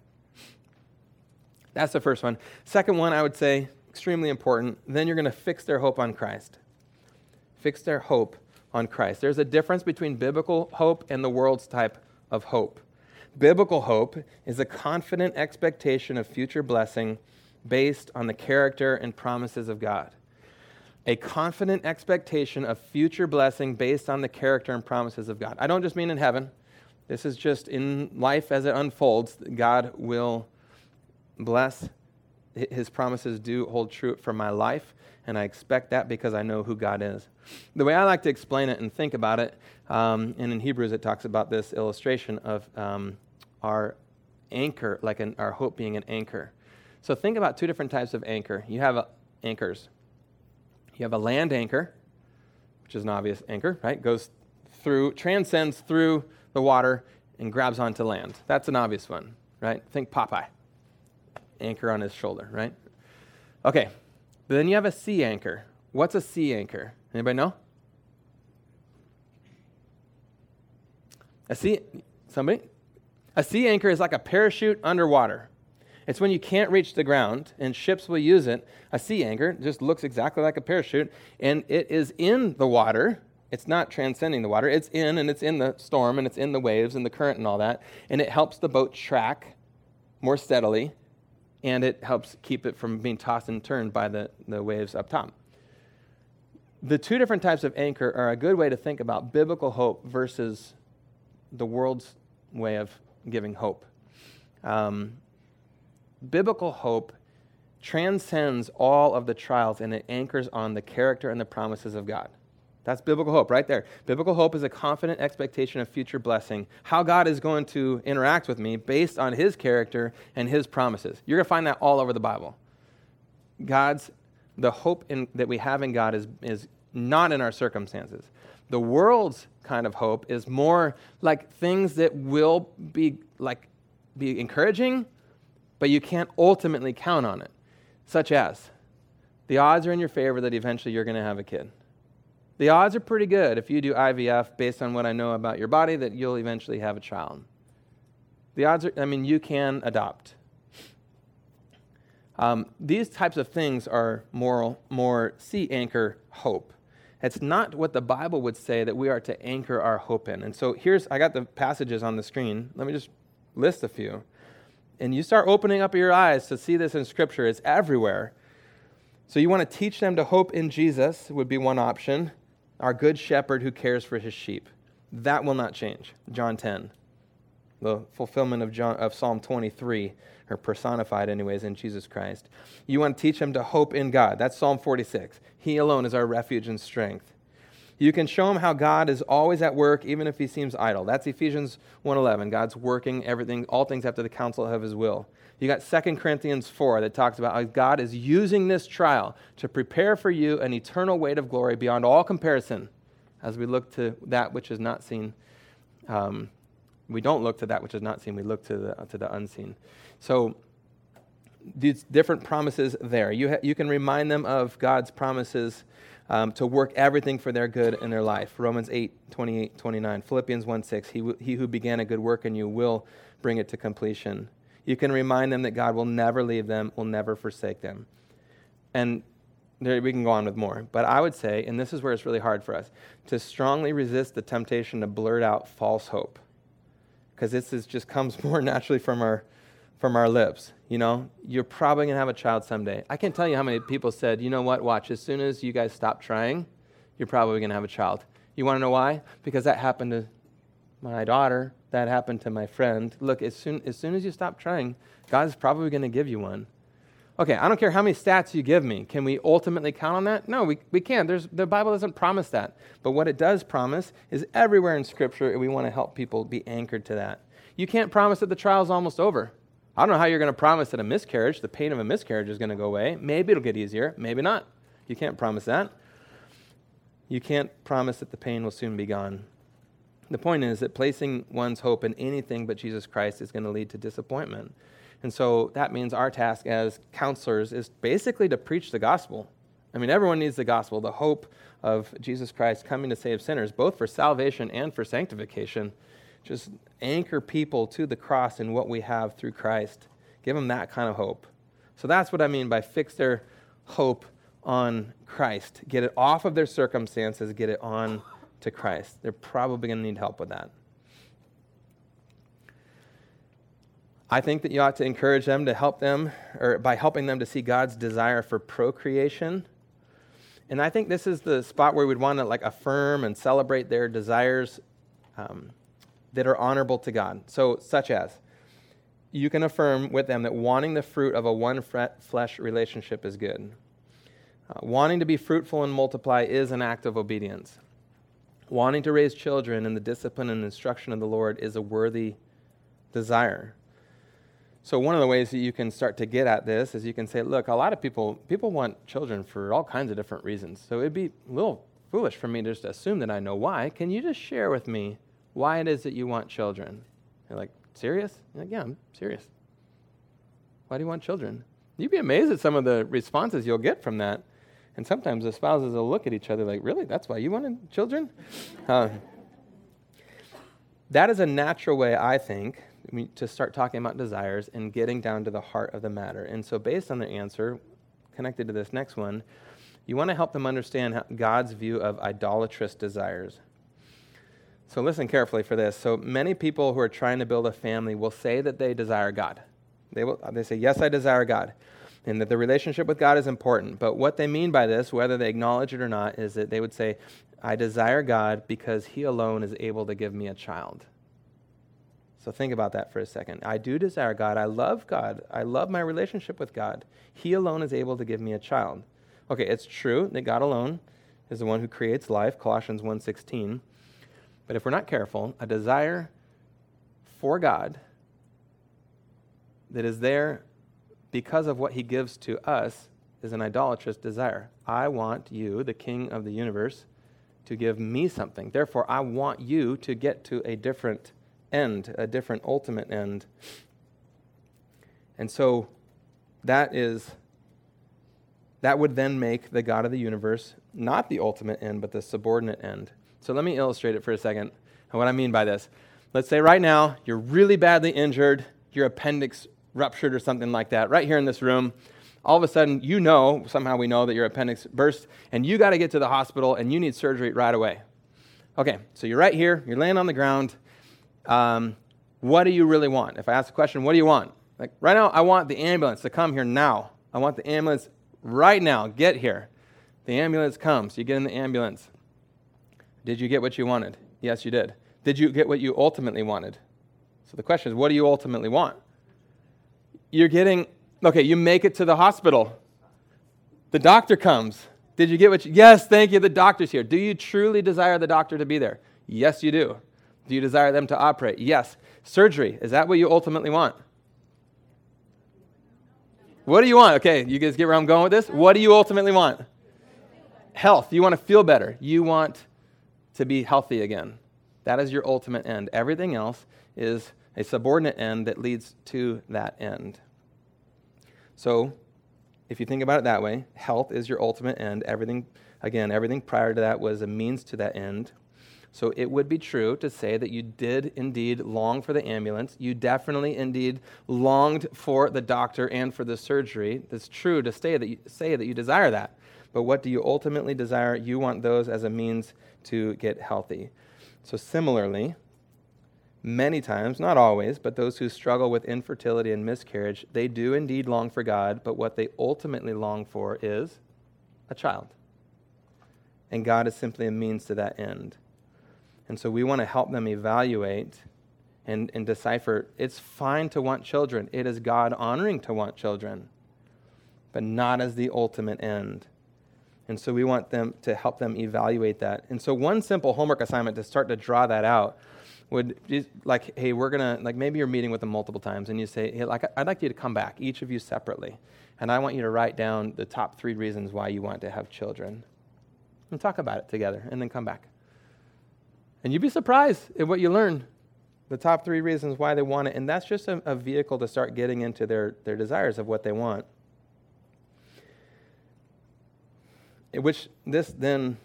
That's the first one. Second one, I would say, extremely important. Then you're going to fix their hope on Christ. Fix their hope on Christ. There's a difference between biblical hope and the world's type of hope. Biblical hope is a confident expectation of future blessing based on the character and promises of God. A confident expectation of future blessing based on the character and promises of God. I don't just mean in heaven. This is just in life as it unfolds. God will bless. His promises do hold true for my life, and I expect that because I know who God is. The way I like to explain it and think about it, um, and in Hebrews it talks about this illustration of um, our anchor, like an, our hope being an anchor. So think about two different types of anchor. You have uh, anchors. You have a land anchor, which is an obvious anchor, right? Goes through, transcends through the water and grabs onto land. That's an obvious one, right? Think Popeye. Anchor on his shoulder, right? Okay, but then you have a sea anchor. What's a sea anchor? Anybody know? A sea, somebody? A sea anchor is like a parachute underwater. It's when you can't reach the ground, and ships will use it. A sea anchor just looks exactly like a parachute, and it is in the water. It's not transcending the water. It's in, and it's in the storm, and it's in the waves and the current and all that, and it helps the boat track more steadily, and it helps keep it from being tossed and turned by the, the waves up top. The two different types of anchor are a good way to think about biblical hope versus the world's way of giving hope. Um, biblical hope transcends all of the trials, and it anchors on the character and the promises of God. That's biblical hope right there. Biblical hope is a confident expectation of future blessing, how God is going to interact with me based on his character and his promises. You're going to find that all over the Bible. God's, the hope in, that we have in God is, is not in our circumstances. The world's kind of hope is more like things that will be like be encouraging, but you can't ultimately count on it, such as the odds are in your favor that eventually you're going to have a kid. The odds are pretty good if you do I V F based on what I know about your body that you'll eventually have a child. The odds are, I mean, you can adopt. Um, these types of things are more, more sea anchor hope. It's not what the Bible would say that we are to anchor our hope in. And so here's, I got the passages on the screen. Let me just list a few. And you start opening up your eyes to see this in Scripture. It's everywhere. So you want to teach them to hope in Jesus would be one option. Our good shepherd who cares for his sheep. That will not change. John ten. The fulfillment of John of Psalm twenty-three, or personified anyways in Jesus Christ. You want to teach them to hope in God. That's Psalm forty-six. He alone is our refuge and strength. You can show them how God is always at work, even if he seems idle. That's Ephesians one eleven. God's working everything, all things after the counsel of his will. You got Second Corinthians four that talks about how God is using this trial to prepare for you an eternal weight of glory beyond all comparison as we look to that which is not seen. Um, we don't look to that which is not seen. We look to the, to the unseen. So these different promises there. You, ha- you can remind them of God's promises um, to work everything for their good in their life. Romans eight, twenty-eight, twenty-nine. Philippians one six. He, w- he who began a good work in you will bring it to completion. You can remind them that God will never leave them, will never forsake them. And there, we can go on with more. But I would say, and this is where it's really hard for us, to strongly resist the temptation to blurt out false hope. Because this is just comes more naturally from our from our lips. You know, you're probably going to have a child someday. I can't tell you how many people said, you know what, watch, as soon as you guys stop trying, you're probably going to have a child. You want to know why? Because that happened to my daughter. That happened to my friend. Look, as soon as soon as you stop trying, God's probably going to give you one. Okay, I don't care how many stats you give me. Can we ultimately count on that? No, we, we can't. There's, the Bible doesn't promise that. But what it does promise is everywhere in Scripture, and we want to help people be anchored to that. You can't promise that the trial's almost over. I don't know how you're going to promise that a miscarriage, the pain of a miscarriage is going to go away. Maybe it'll get easier. Maybe not. You can't promise that. You can't promise that the pain will soon be gone. The point is that placing one's hope in anything but Jesus Christ is going to lead to disappointment. And so that means our task as counselors is basically to preach the gospel. I mean, everyone needs the gospel, the hope of Jesus Christ coming to save sinners, both for salvation and for sanctification. Just anchor people to the cross and what we have through Christ. Give them that kind of hope. So that's what I mean by fix their hope on Christ. Get it off of their circumstances, get it on to Christ. They're probably going to need help with that. I think that you ought to encourage them to help them, or by helping them to see God's desire for procreation. And I think this is the spot where we'd want to like affirm and celebrate their desires um, that are honorable to God. So, such as, you can affirm with them that wanting the fruit of a one-flesh relationship is good. Uh, wanting to be fruitful and multiply is an act of obedience. Wanting to raise children in the discipline and instruction of the Lord is a worthy desire. So one of the ways that you can start to get at this is you can say, look, a lot of people, people want children for all kinds of different reasons. So it'd be a little foolish for me to just assume that I know why. Can you just share with me why it is that you want children? You're like, serious? You're like, yeah, I'm serious. Why do you want children? You'd be amazed at some of the responses you'll get from that. And sometimes the spouses will look at each other like, really? That's why you wanted children? Uh, that is a natural way, I think, to start talking about desires and getting down to the heart of the matter. And so based on the answer, connected to this next one, you want to help them understand how God's view of idolatrous desires. So listen carefully for this. So many people who are trying to build a family will say that they desire God. They will. They say, yes, I desire God, and that the relationship with God is important. But what they mean by this, whether they acknowledge it or not, is that they would say, I desire God because He alone is able to give me a child. So think about that for a second. I do desire God. I love God. I love my relationship with God. He alone is able to give me a child. Okay, it's true that God alone is the one who creates life, Colossians one sixteen. But if we're not careful, a desire for God that is there because of what He gives to us is an idolatrous desire. I want you, the King of the universe, to give me something. Therefore, I want you to get to a different end, a different ultimate end. And so that is, that would then make the God of the universe not the ultimate end, but the subordinate end. So let me illustrate it for a second. And what I mean by this, let's say right now you're really badly injured, your appendix ruptured or something like that, right here in this room, all of a sudden, you know, somehow we know that your appendix burst, and you got to get to the hospital, and you need surgery right away. Okay, so you're right here, you're laying on the ground. Um, what do you really want? If I ask the question, what do you want? Like, right now, I want the ambulance to come here now. I want the ambulance right now. Get here. The ambulance comes. You get in the ambulance. Did you get what you wanted? Yes, you did. Did you get what you ultimately wanted? So the question is, what do you ultimately want? You're getting, okay, you make it to the hospital. The doctor comes. Did you get what you, yes, thank you, the doctor's here. Do you truly desire the doctor to be there? Yes, you do. Do you desire them to operate? Yes. Surgery, is that what you ultimately want? What do you want? Okay, you guys get where I'm going with this? What do you ultimately want? Health. You want to feel better. You want to be healthy again. That is your ultimate end. Everything else is a subordinate end that leads to that end. So, if you think about it that way, health is your ultimate end. Everything, again, everything prior to that was a means to that end. So it would be true to say that you did indeed long for the ambulance. You definitely indeed longed for the doctor and for the surgery. It's true to say that you, say that you desire that. But what do you ultimately desire? You want those as a means to get healthy. So similarly, many times, not always, but those who struggle with infertility and miscarriage, they do indeed long for God, but what they ultimately long for is a child. And God is simply a means to that end. And so we want to help them evaluate and, and decipher, it's fine to want children. It is God-honoring to want children, but not as the ultimate end. And so we want them to help them evaluate that. And so one simple homework assignment to start to draw that out would be like, hey, we're going to, like maybe you're meeting with them multiple times and you say, hey, like, I'd like you to come back, each of you separately. And I want you to write down the top three reasons why you want to have children. And talk about it together and then come back. And you'd be surprised at what you learn, the top three reasons why they want it. And that's just a, a vehicle to start getting into their, their desires of what they want. Which this then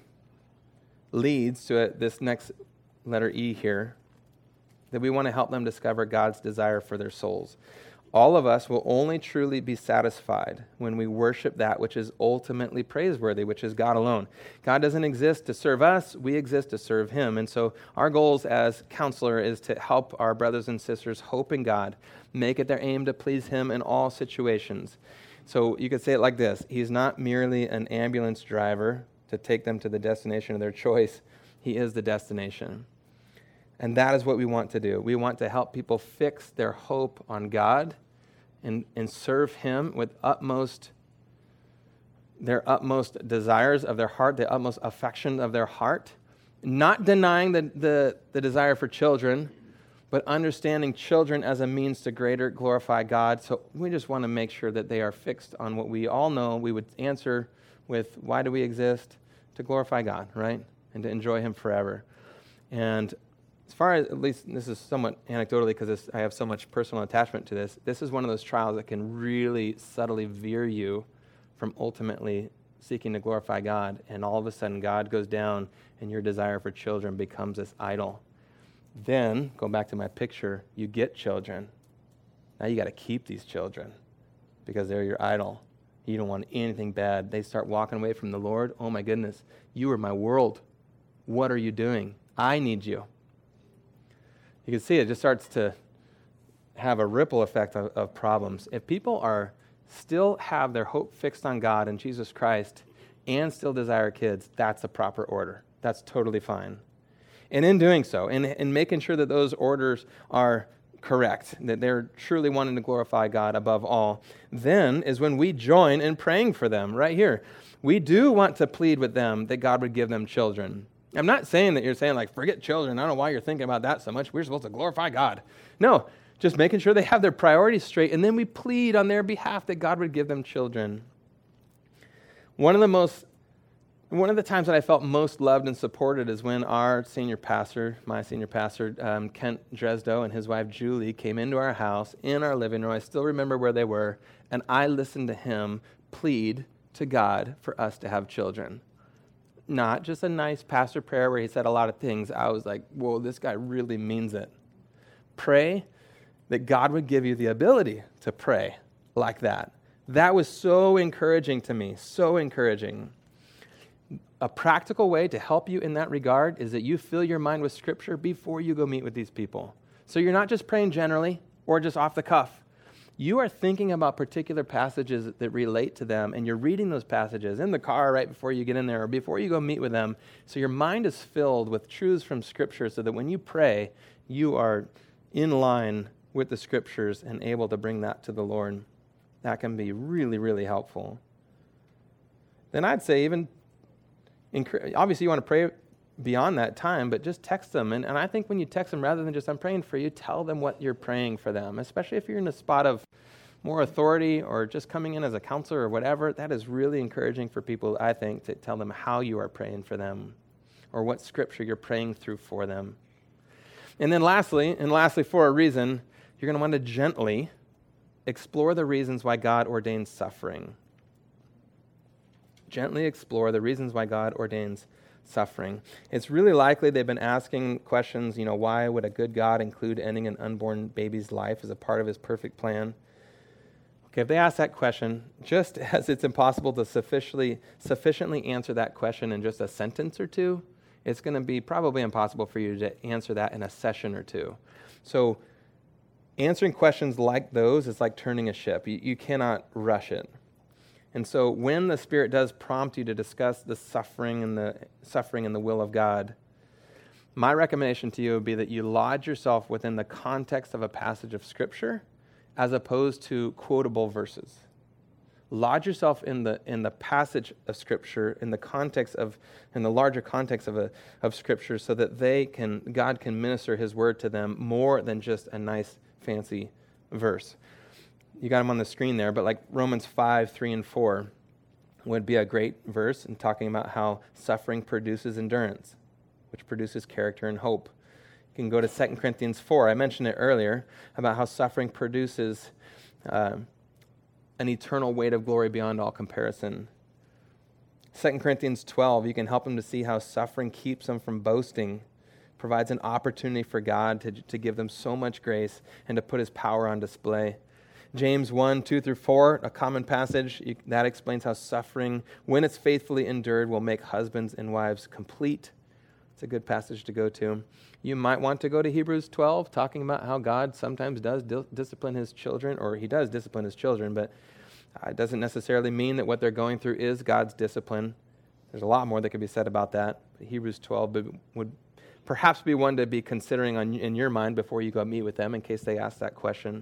leads to a, this next letter E here, that we want to help them discover God's desire for their souls. All of us will only truly be satisfied when we worship that which is ultimately praiseworthy, which is God alone. God doesn't exist to serve us, we exist to serve Him. And so our goals as counselor is to help our brothers and sisters hope in God, make it their aim to please Him in all situations. So you could say it like this: He's not merely an ambulance driver to take them to the destination of their choice. He is the destination. And that is what we want to do. We want to help people fix their hope on God and, and serve Him with utmost, their utmost desires of their heart, the utmost affection of their heart, not denying the, the, the desire for children, but understanding children as a means to greater glorify God. So we just want to make sure that they are fixed on what we all know. We would answer with, why do we exist? To glorify God, right? And to enjoy Him forever. And as far as, at least this is somewhat anecdotally because I have so much personal attachment to this, this is one of those trials that can really subtly veer you from ultimately seeking to glorify God, and all of a sudden God goes down and your desire for children becomes this idol. Then, go back to my picture, you get children. Now you got to keep these children because they're your idol. You don't want anything bad. They start walking away from the Lord. Oh my goodness, you are my world. What are you doing? I need you. You can see it just starts to have a ripple effect of, of problems. If people are still have their hope fixed on God and Jesus Christ and still desire kids, that's a proper order. That's totally fine. And in doing so, and in, in making sure that those orders are correct, that they're truly wanting to glorify God above all, then is when we join in praying for them right here. We do want to plead with them that God would give them children. I'm not saying that you're saying, like, forget children. I don't know why you're thinking about that so much. We're supposed to glorify God. No, just making sure they have their priorities straight, and then we plead on their behalf that God would give them children. One of the most, one of the times that I felt most loved and supported is when our senior pastor, my senior pastor, um, Kent Dresdo, and his wife Julie came into our house in our living room. I still remember where they were, and I listened to him plead to God for us to have children. Not just a nice pastor prayer where he said a lot of things. I was like, whoa, this guy really means it. Pray that God would give you the ability to pray like that. That was so encouraging to me, so encouraging. A practical way to help you in that regard is that you fill your mind with Scripture before you go meet with these people. So you're not just praying generally or just off the cuff. You are thinking about particular passages that relate to them, and you're reading those passages in the car right before you get in there or before you go meet with them. So your mind is filled with truths from Scripture so that when you pray, you are in line with the Scriptures and able to bring that to the Lord. That can be really, really helpful. Then I'd say even, obviously you want to pray beyond that time, but just text them. And, and I think when you text them, rather than just, I'm praying for you, tell them what you're praying for them, especially if you're in a spot of more authority or just coming in as a counselor or whatever. That is really encouraging for people, I think, to tell them how you are praying for them or what Scripture you're praying through for them. And then lastly, and lastly for a reason, you're going to want to gently explore the reasons why God ordains suffering. Gently explore the reasons why God ordains suffering. It's really likely they've been asking questions, you know, why would a good God include ending an unborn baby's life as a part of his perfect plan? Okay, if they ask that question, just as it's impossible to sufficiently sufficiently answer that question in just a sentence or two, it's going to be probably impossible for you to answer that in a session or two. So answering questions like those is like turning a ship. You, you cannot rush it. And so when the Spirit does prompt you to discuss the suffering and the suffering and the will of God, my recommendation to you would be that you lodge yourself within the context of a passage of Scripture as opposed to quotable verses. Lodge yourself in the in the passage of Scripture, in the context of, in the larger context of a of Scripture, so that they can God can minister His word to them more than just a nice fancy verse. You got them on the screen there, but like Romans five, three, and four would be a great verse in talking about how suffering produces endurance, which produces character and hope. You can go to Second Corinthians four. I mentioned it earlier about how suffering produces uh, an eternal weight of glory beyond all comparison. Second Corinthians twelve, you can help them to see how suffering keeps them from boasting, provides an opportunity for God to, to give them so much grace and to put His power on display. James one, two through four, a common passage, you, that explains how suffering, when it's faithfully endured, will make husbands and wives complete. It's a good passage to go to. You might want to go to Hebrews twelve, talking about how God sometimes does di- discipline His children, or He does discipline His children, but it doesn't necessarily mean that what they're going through is God's discipline. There's a lot more that could be said about that. But Hebrews twelve would perhaps be one to be considering on, in your mind before you go meet with them in case they ask that question.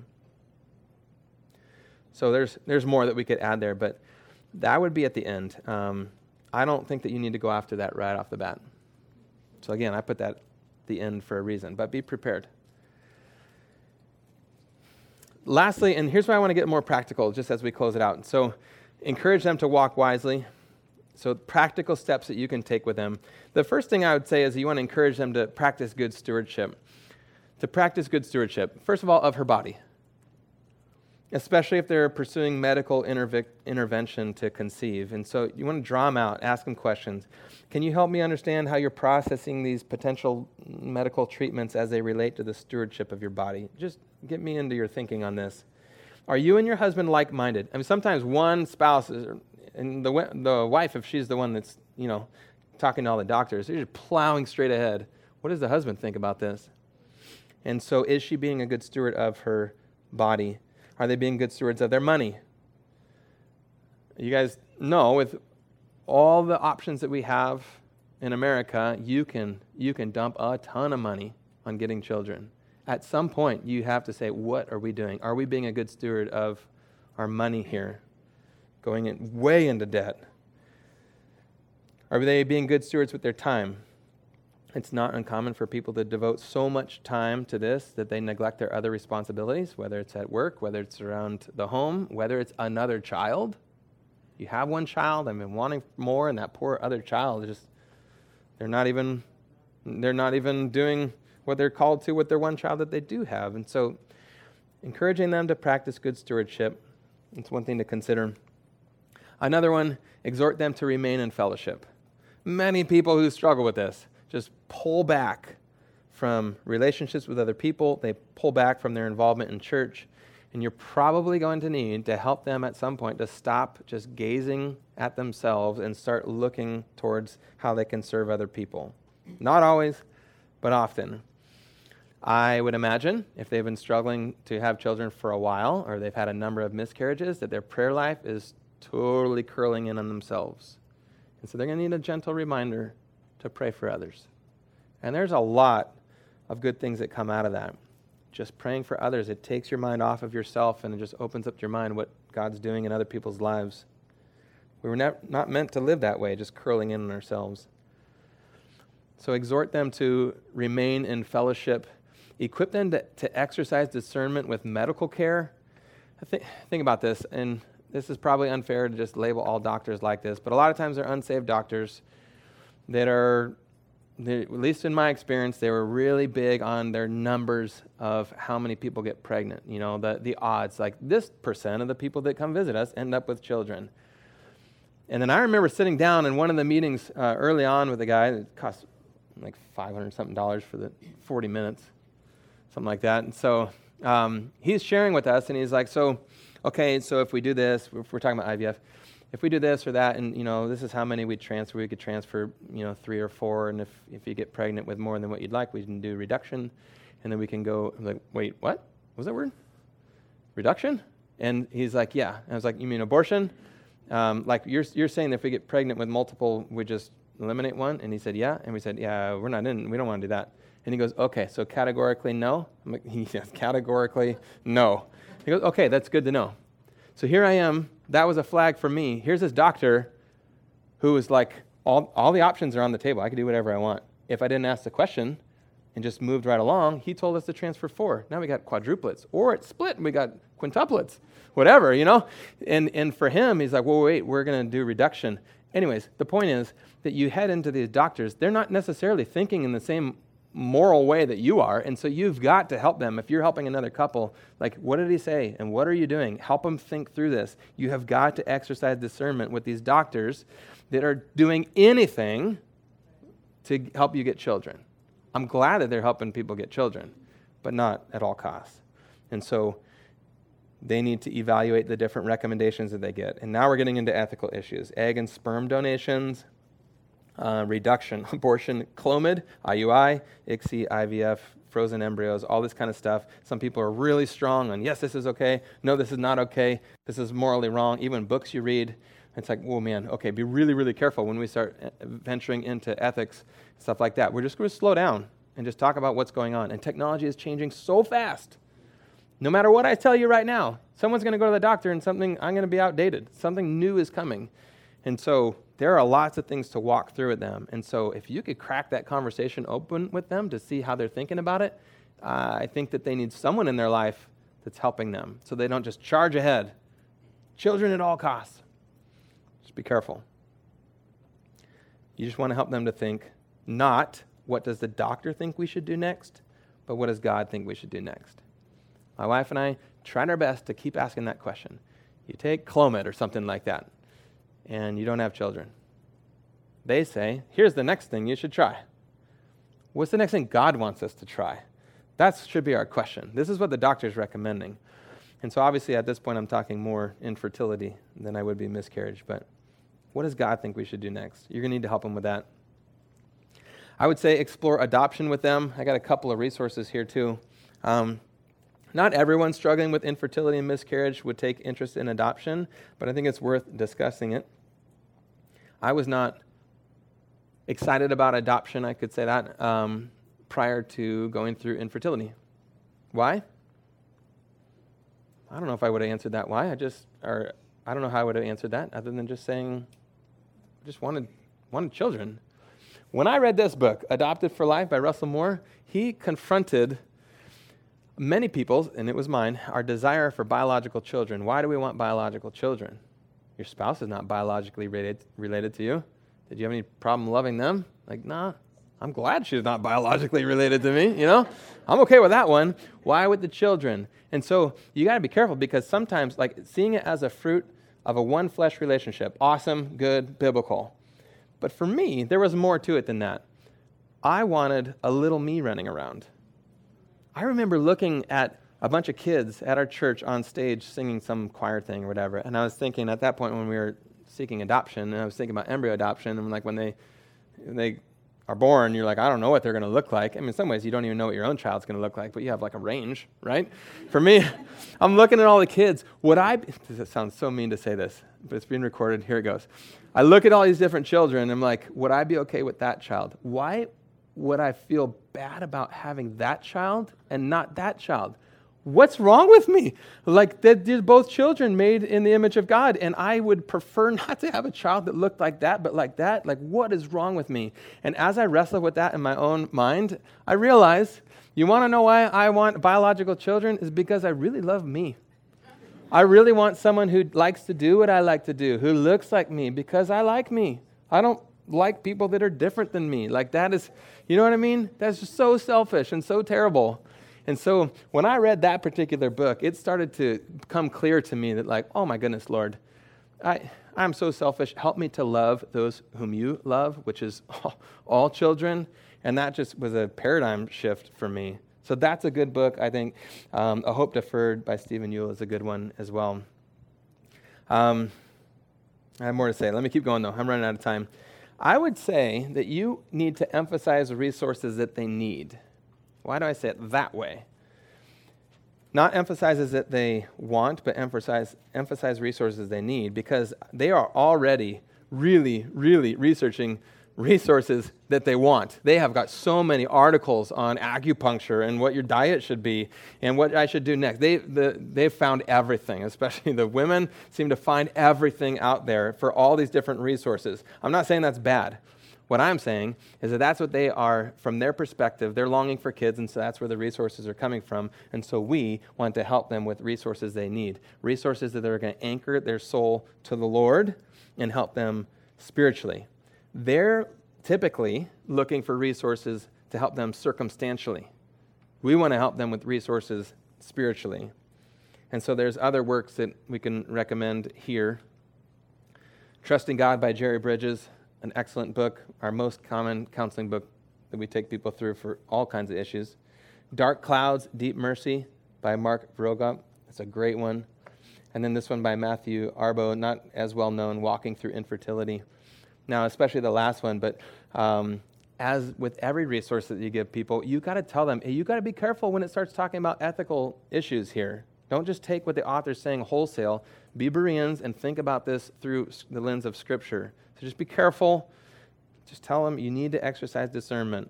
So there's there's more that we could add there, but that would be at the end. Um, I don't think that you need to go after that right off the bat. So again, I put that at the end for a reason, but be prepared. Lastly, and here's where I want to get more practical just as we close it out. So encourage them to walk wisely. So practical steps that you can take with them. The first thing I would say is you want to encourage them to practice good stewardship. To practice good stewardship, first of all, of her body. Especially if they're pursuing medical interve- intervention to conceive. And so you want to draw them out, ask them questions. Can you help me understand how you're processing these potential medical treatments as they relate to the stewardship of your body? Just get me into your thinking on this. Are you and your husband like-minded? I mean, sometimes one spouse, is, and the the wife, if she's the one that's, you know, talking to all the doctors, they're just plowing straight ahead. What does the husband think about this? And so is she being a good steward of her body? Are they being good stewards of their money? You guys know with all the options that we have in America, you can you can dump a ton of money on getting children. At some point, you have to say, what are we doing? Are we being a good steward of our money here? Going in way into debt. Are they being good stewards with their time? It's not uncommon for people to devote so much time to this that they neglect their other responsibilities, whether it's at work, whether it's around the home, whether it's another child. You have one child, I've been wanting more, and that poor other child, just they're not even they're not even doing what they're called to with their one child that they do have. And so encouraging them to practice good stewardship, it's one thing to consider. Another one, exhort them to remain in fellowship. Many people who struggle with this just pull back from relationships with other people. They pull back from their involvement in church. And you're probably going to need to help them at some point to stop just gazing at themselves and start looking towards how they can serve other people. Not always, but often. I would imagine if they've been struggling to have children for a while, or they've had a number of miscarriages, that their prayer life is totally curling in on themselves. And so they're going to need a gentle reminder to pray for others. And there's a lot of good things that come out of that. Just praying for others, it takes your mind off of yourself and it just opens up your mind what God's doing in other people's lives. We were ne- not meant to live that way, just curling in on ourselves. So exhort them to remain in fellowship. Equip them to, to exercise discernment with medical care. I think, think about this, and this is probably unfair to just label all doctors like this, but a lot of times they're unsaved doctors that are, they, at least in my experience, they were really big on their numbers of how many people get pregnant. You know, the, the odds, like this percent of the people that come visit us end up with children. And then I remember sitting down in one of the meetings uh, early on with a guy that cost like five hundred something dollars for the forty minutes, something like that. And so um, he's sharing with us, and he's like, so, okay, so if we do this, if we're talking about I V F, if we do this or that, and, you know, this is how many we transfer, we could transfer, you know, three or four, and if, if you get pregnant with more than what you'd like, we can do reduction, and then we can go, I'm like, wait, what? What was that word? Reduction? And he's like, yeah. And I was like, you mean abortion? Um, like, you're you're saying that if we get pregnant with multiple, we just eliminate one? And he said, yeah. And we said, yeah, we're not in, we don't want to do that. And he goes, okay, so categorically no? I'm like, he says, categorically no. He goes, okay, that's good to know. So here I am. That was a flag for me. Here's this doctor who was like, all, all the options are on the table. I can do whatever I want. If I didn't ask the question and just moved right along, he told us to transfer four. Now we got quadruplets. Or it's split and we got quintuplets. Whatever, you know? And and for him, he's like, well, wait, we're going to do reduction. Anyways, the point is that you head into these doctors, they're not necessarily thinking in the same moral way that you are, and so you've got to help them. If you're helping another couple, like, what did he say, and what are you doing? Help them think through this. You have got to exercise discernment with these doctors that are doing anything to help you get children. I'm glad that they're helping people get children, but not at all costs. And so they need to evaluate the different recommendations that they get. And now we're getting into ethical issues. Egg and sperm donations, uh, reduction, abortion, Clomid, I U I, I C S I, I V F, frozen embryos, all this kind of stuff. Some people are really strong on, yes, this is okay. No, this is not okay. This is morally wrong. Even books you read, it's like, oh man, okay, be really, really careful when we start venturing into ethics, stuff like that. We're just going to slow down and just talk about what's going on. And technology is changing so fast. No matter what I tell you right now, someone's going to go to the doctor and something, I'm going to be outdated. Something new is coming. And so there are lots of things to walk through with them. And so if you could crack that conversation open with them to see how they're thinking about it, uh, I think that they need someone in their life that's helping them so they don't just charge ahead. Children at all costs. Just be careful. You just want to help them to think, not what does the doctor think we should do next, but what does God think we should do next? My wife and I tried our best to keep asking that question. You take Clomid or something like that, and you don't have children. They say, here's the next thing you should try. What's the next thing God wants us to try? That should be our question. This is what the doctor's recommending. And so obviously at this point I'm talking more infertility than I would be miscarriage, but what does God think we should do next? You're going to need to help them with that. I would say explore adoption with them. I got a couple of resources here too. Um, Not everyone struggling with infertility and miscarriage would take interest in adoption, but I think it's worth discussing it. I was not excited about adoption, I could say that, um, prior to going through infertility. Why? I don't know if I would have answered that why. I just, or I don't know how I would have answered that other than just saying, I just wanted, wanted children. When I read this book, Adopted for Life by Russell Moore, he confronted many people's, and it was mine, our desire for biological children. Why do we want biological children? Your spouse is not biologically related, related to you. Did you have any problem loving them? Like, nah, I'm glad she's not biologically related to me, you know? I'm okay with that one. Why with the children? And so you got to be careful because sometimes, like, seeing it as a fruit of a one-flesh relationship, awesome, good, biblical. But for me, there was more to it than that. I wanted a little me running around. I remember looking at a bunch of kids at our church on stage singing some choir thing or whatever. And I was thinking at that point when we were seeking adoption, and I was thinking about embryo adoption, and like when they they are born, you're like, I don't know what they're going to look like. I mean, in some ways, you don't even know what your own child's going to look like, but you have like a range, right? For me, I'm looking at all the kids. Would I, be, it sounds so mean to say this, but it's being recorded. Here it goes. I look at all these different children, and I'm like, would I be okay with that child? Why would I feel bad about having that child and not that child? What's wrong with me? Like, they're both children made in the image of God, and I would prefer not to have a child that looked like that, but like that. Like, what is wrong with me? And as I wrestle with that in my own mind, I realize, you want to know why I want biological children? Is because I really love me. I really want someone who likes to do what I like to do, who looks like me, because I like me. I don't like people that are different than me. Like, that is, you know what I mean? That's just so selfish and so terrible. And so when I read that particular book, it started to become clear to me that like, oh my goodness, Lord, I, I'm so selfish. Help me to love those whom you love, which is all, all children. And that just was a paradigm shift for me. So that's a good book, I think. Um, A Hope Deferred by Stephen Ewell is a good one as well. Um, I have more to say. Let me keep going, though. I'm running out of time. I would say that you need to emphasize the resources that they need. Why do I say it that way? Not emphasizes that they want, but emphasize emphasize resources they need, because they are already really, really researching resources that they want. They have got so many articles on acupuncture and what your diet should be and what I should do next. They, the, they've found everything, especially the women seem to find everything out there for all these different resources. I'm not saying that's bad. What I'm saying is that that's what they are, from their perspective. They're longing for kids, and so that's where the resources are coming from. And so we want to help them with resources they need, resources that are going to anchor their soul to the Lord and help them spiritually. They're typically looking for resources to help them circumstantially. We want to help them with resources spiritually. And so there's other works that we can recommend here. Trusting God by Jerry Bridges. An excellent book, our most common counseling book that we take people through for all kinds of issues. Dark Clouds, Deep Mercy by Mark Vroegop. That's a great one. And then this one by Matthew Arbo, not as well known, Walking Through Infertility. Now, especially the last one, but um, as with every resource that you give people, you got to tell them, hey, you got to be careful when it starts talking about ethical issues here. Don't just take what the author's saying wholesale. Be Bereans and think about this through the lens of Scripture. So just be careful. Just tell them you need to exercise discernment.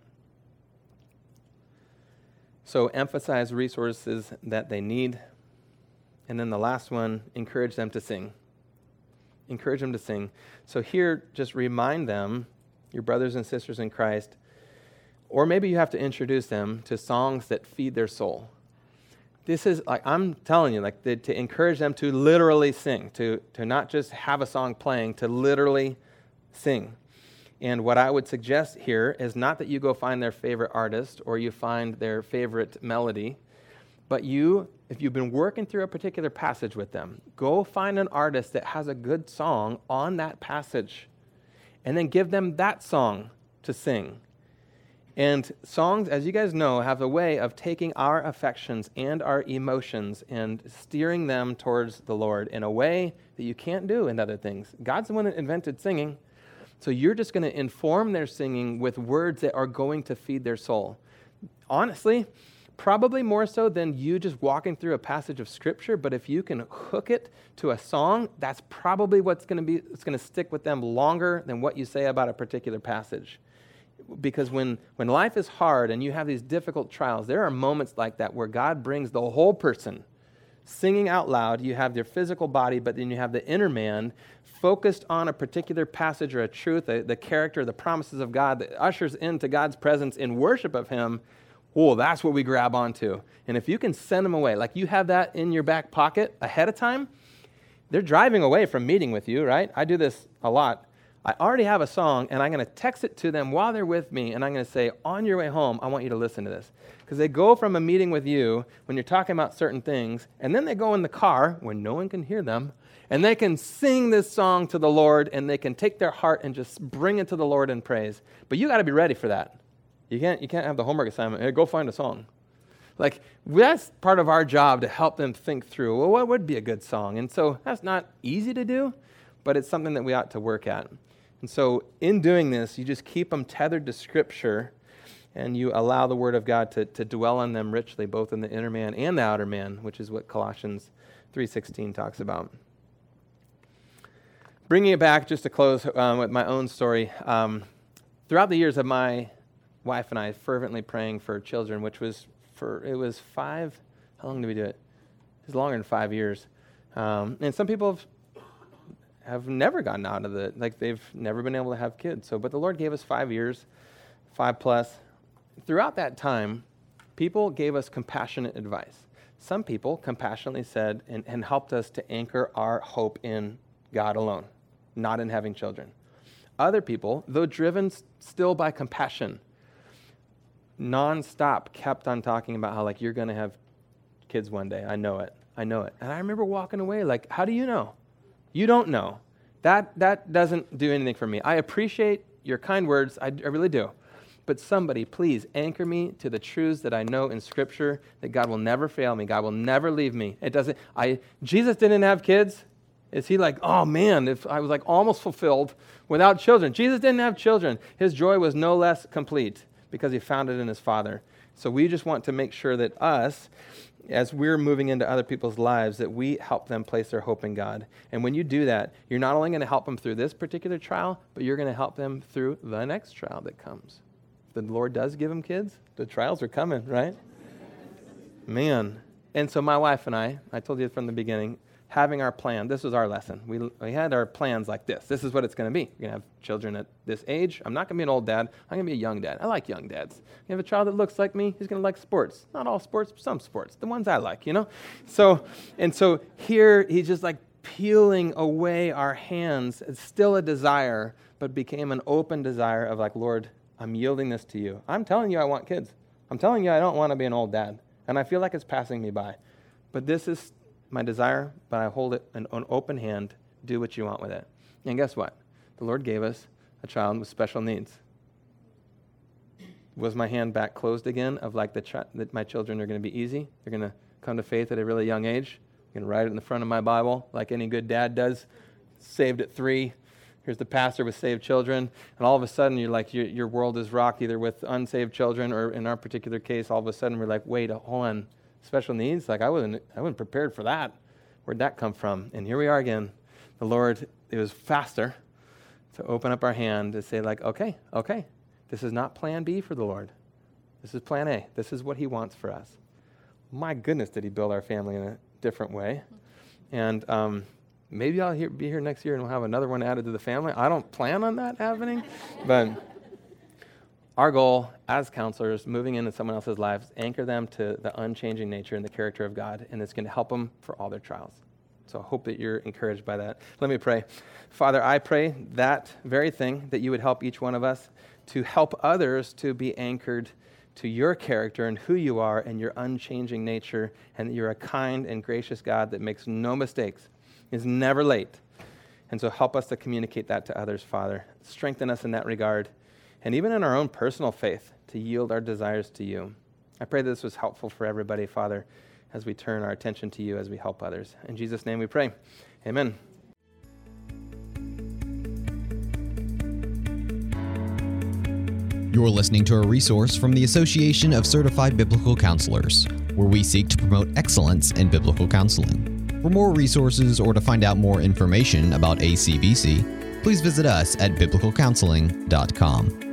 So emphasize resources that they need. And then the last one, encourage them to sing. Encourage them to sing. So here, just remind them, your brothers and sisters in Christ, or maybe you have to introduce them to songs that feed their soul. This is, like, I'm telling you, like, the, to encourage them to literally sing, to, to not just have a song playing, to literally sing. And what I would suggest here is not that you go find their favorite artist or you find their favorite melody, but you, if you've been working through a particular passage with them, go find an artist that has a good song on that passage and then give them that song to sing. And songs, as you guys know, have a way of taking our affections and our emotions and steering them towards the Lord in a way that you can't do in other things. God's the one that invented singing. So you're just going to inform their singing with words that are going to feed their soul. Honestly, probably more so than you just walking through a passage of Scripture, but if you can hook it to a song, that's probably what's going to be, it's going to stick with them longer than what you say about a particular passage. Because when, when life is hard and you have these difficult trials, there are moments like that where God brings the whole person singing out loud. You have their physical body, but then you have the inner man focused on a particular passage or a truth, the, the character, the promises of God that ushers into God's presence in worship of Him. Oh, that's what we grab onto. And if you can send them away, like you have that in your back pocket ahead of time, they're driving away from meeting with you, right? I do this a lot. I already have a song, and I'm going to text it to them while they're with me, and I'm going to say, on your way home, I want you to listen to this. Because they go from a meeting with you when you're talking about certain things, and then they go in the car when no one can hear them, and they can sing this song to the Lord, and they can take their heart and just bring it to the Lord in praise. But you got to be ready for that. You can't, you can't have the homework assignment, hey, go find a song. Like, that's part of our job to help them think through, well, what would be a good song? And so that's not easy to do, but it's something that we ought to work at. And so in doing this, you just keep them tethered to Scripture, and you allow the Word of God to, to dwell on them richly, both in the inner man and the outer man, which is what Colossians three sixteen talks about. Bringing it back just to close um, with my own story, um, throughout the years of my wife and I fervently praying for children, which was for, it was five, how long did we do it? It was longer than five years. Um, and some people have have never gotten out of the, like they've never been able to have kids. So, but the Lord gave us five years, five plus. Throughout that time, people gave us compassionate advice. Some people compassionately said and, and helped us to anchor our hope in God alone, not in having children. Other people, though driven still by compassion, nonstop kept on talking about how, like, you're going to have kids one day. I know it. I know it. And I remember walking away like, how do you know? You don't know. That that doesn't do anything for me. I appreciate your kind words. I, I really do. But somebody, please anchor me to the truths that I know in Scripture, that God will never fail me. God will never leave me. It doesn't. I Jesus didn't have kids. Is he like, oh man, if I was like almost fulfilled without children? Jesus didn't have children. His joy was no less complete because he found it in his Father. So we just want to make sure that us, as we're moving into other people's lives, that we help them place their hope in God. And when you do that, you're not only going to help them through this particular trial, but you're going to help them through the next trial that comes. If the Lord does give them kids, the trials are coming, right? Man. And so my wife and I, I told you from the beginning, having our plan, this was our lesson. We, we had our plans like this. This is what it's going to be. You're going to have children at this age. I'm not going to be an old dad. I'm going to be a young dad. I like young dads. You have a child that looks like me, he's going to like sports. Not all sports, but some sports. The ones I like, you know? So, and so here he's just like peeling away our hands. It's still a desire, but became an open desire of like, Lord, I'm yielding this to you. I'm telling you I want kids. I'm telling you I don't want to be an old dad. And I feel like it's passing me by. But this is my desire, but I hold it in an open hand. Do what you want with it. And guess what? The Lord gave us a child with special needs. Was my hand back closed again of like the ch- that my children are going to be easy? They're going to come to faith at a really young age? I'm going to write it in the front of my Bible like any good dad does. Saved at three. Here's the pastor with saved children. And all of a sudden, you're like, your, your world is rocked either with unsaved children, or in our particular case, all of a sudden we're like, wait, hold on. Special needs? Like I wasn't I wasn't prepared for that. Where'd that come from? And here we are again. The Lord, it was faster to open up our hand to say like, okay, okay, this is not plan B for the Lord. This is plan A. This is what he wants for us. My goodness, did he build our family in a different way. And um, maybe I'll hear, be here next year and we'll have another one added to the family. I don't plan on that happening, but our goal as counselors, moving into someone else's lives, anchor them to the unchanging nature and the character of God, and it's going to help them for all their trials. So I hope that you're encouraged by that. Let me pray. Father, I pray that very thing, that you would help each one of us to help others to be anchored to your character and who you are and your unchanging nature, and that you're a kind and gracious God that makes no mistakes, is never late. And so help us to communicate that to others, Father. Strengthen us in that regard. And even in our own personal faith, to yield our desires to you. I pray that this was helpful for everybody, Father, as we turn our attention to you as we help others. In Jesus' name we pray. Amen. You're listening to a resource from the Association of Certified Biblical Counselors, where we seek to promote excellence in biblical counseling. For more resources or to find out more information about A C B C, please visit us at biblical counseling dot com.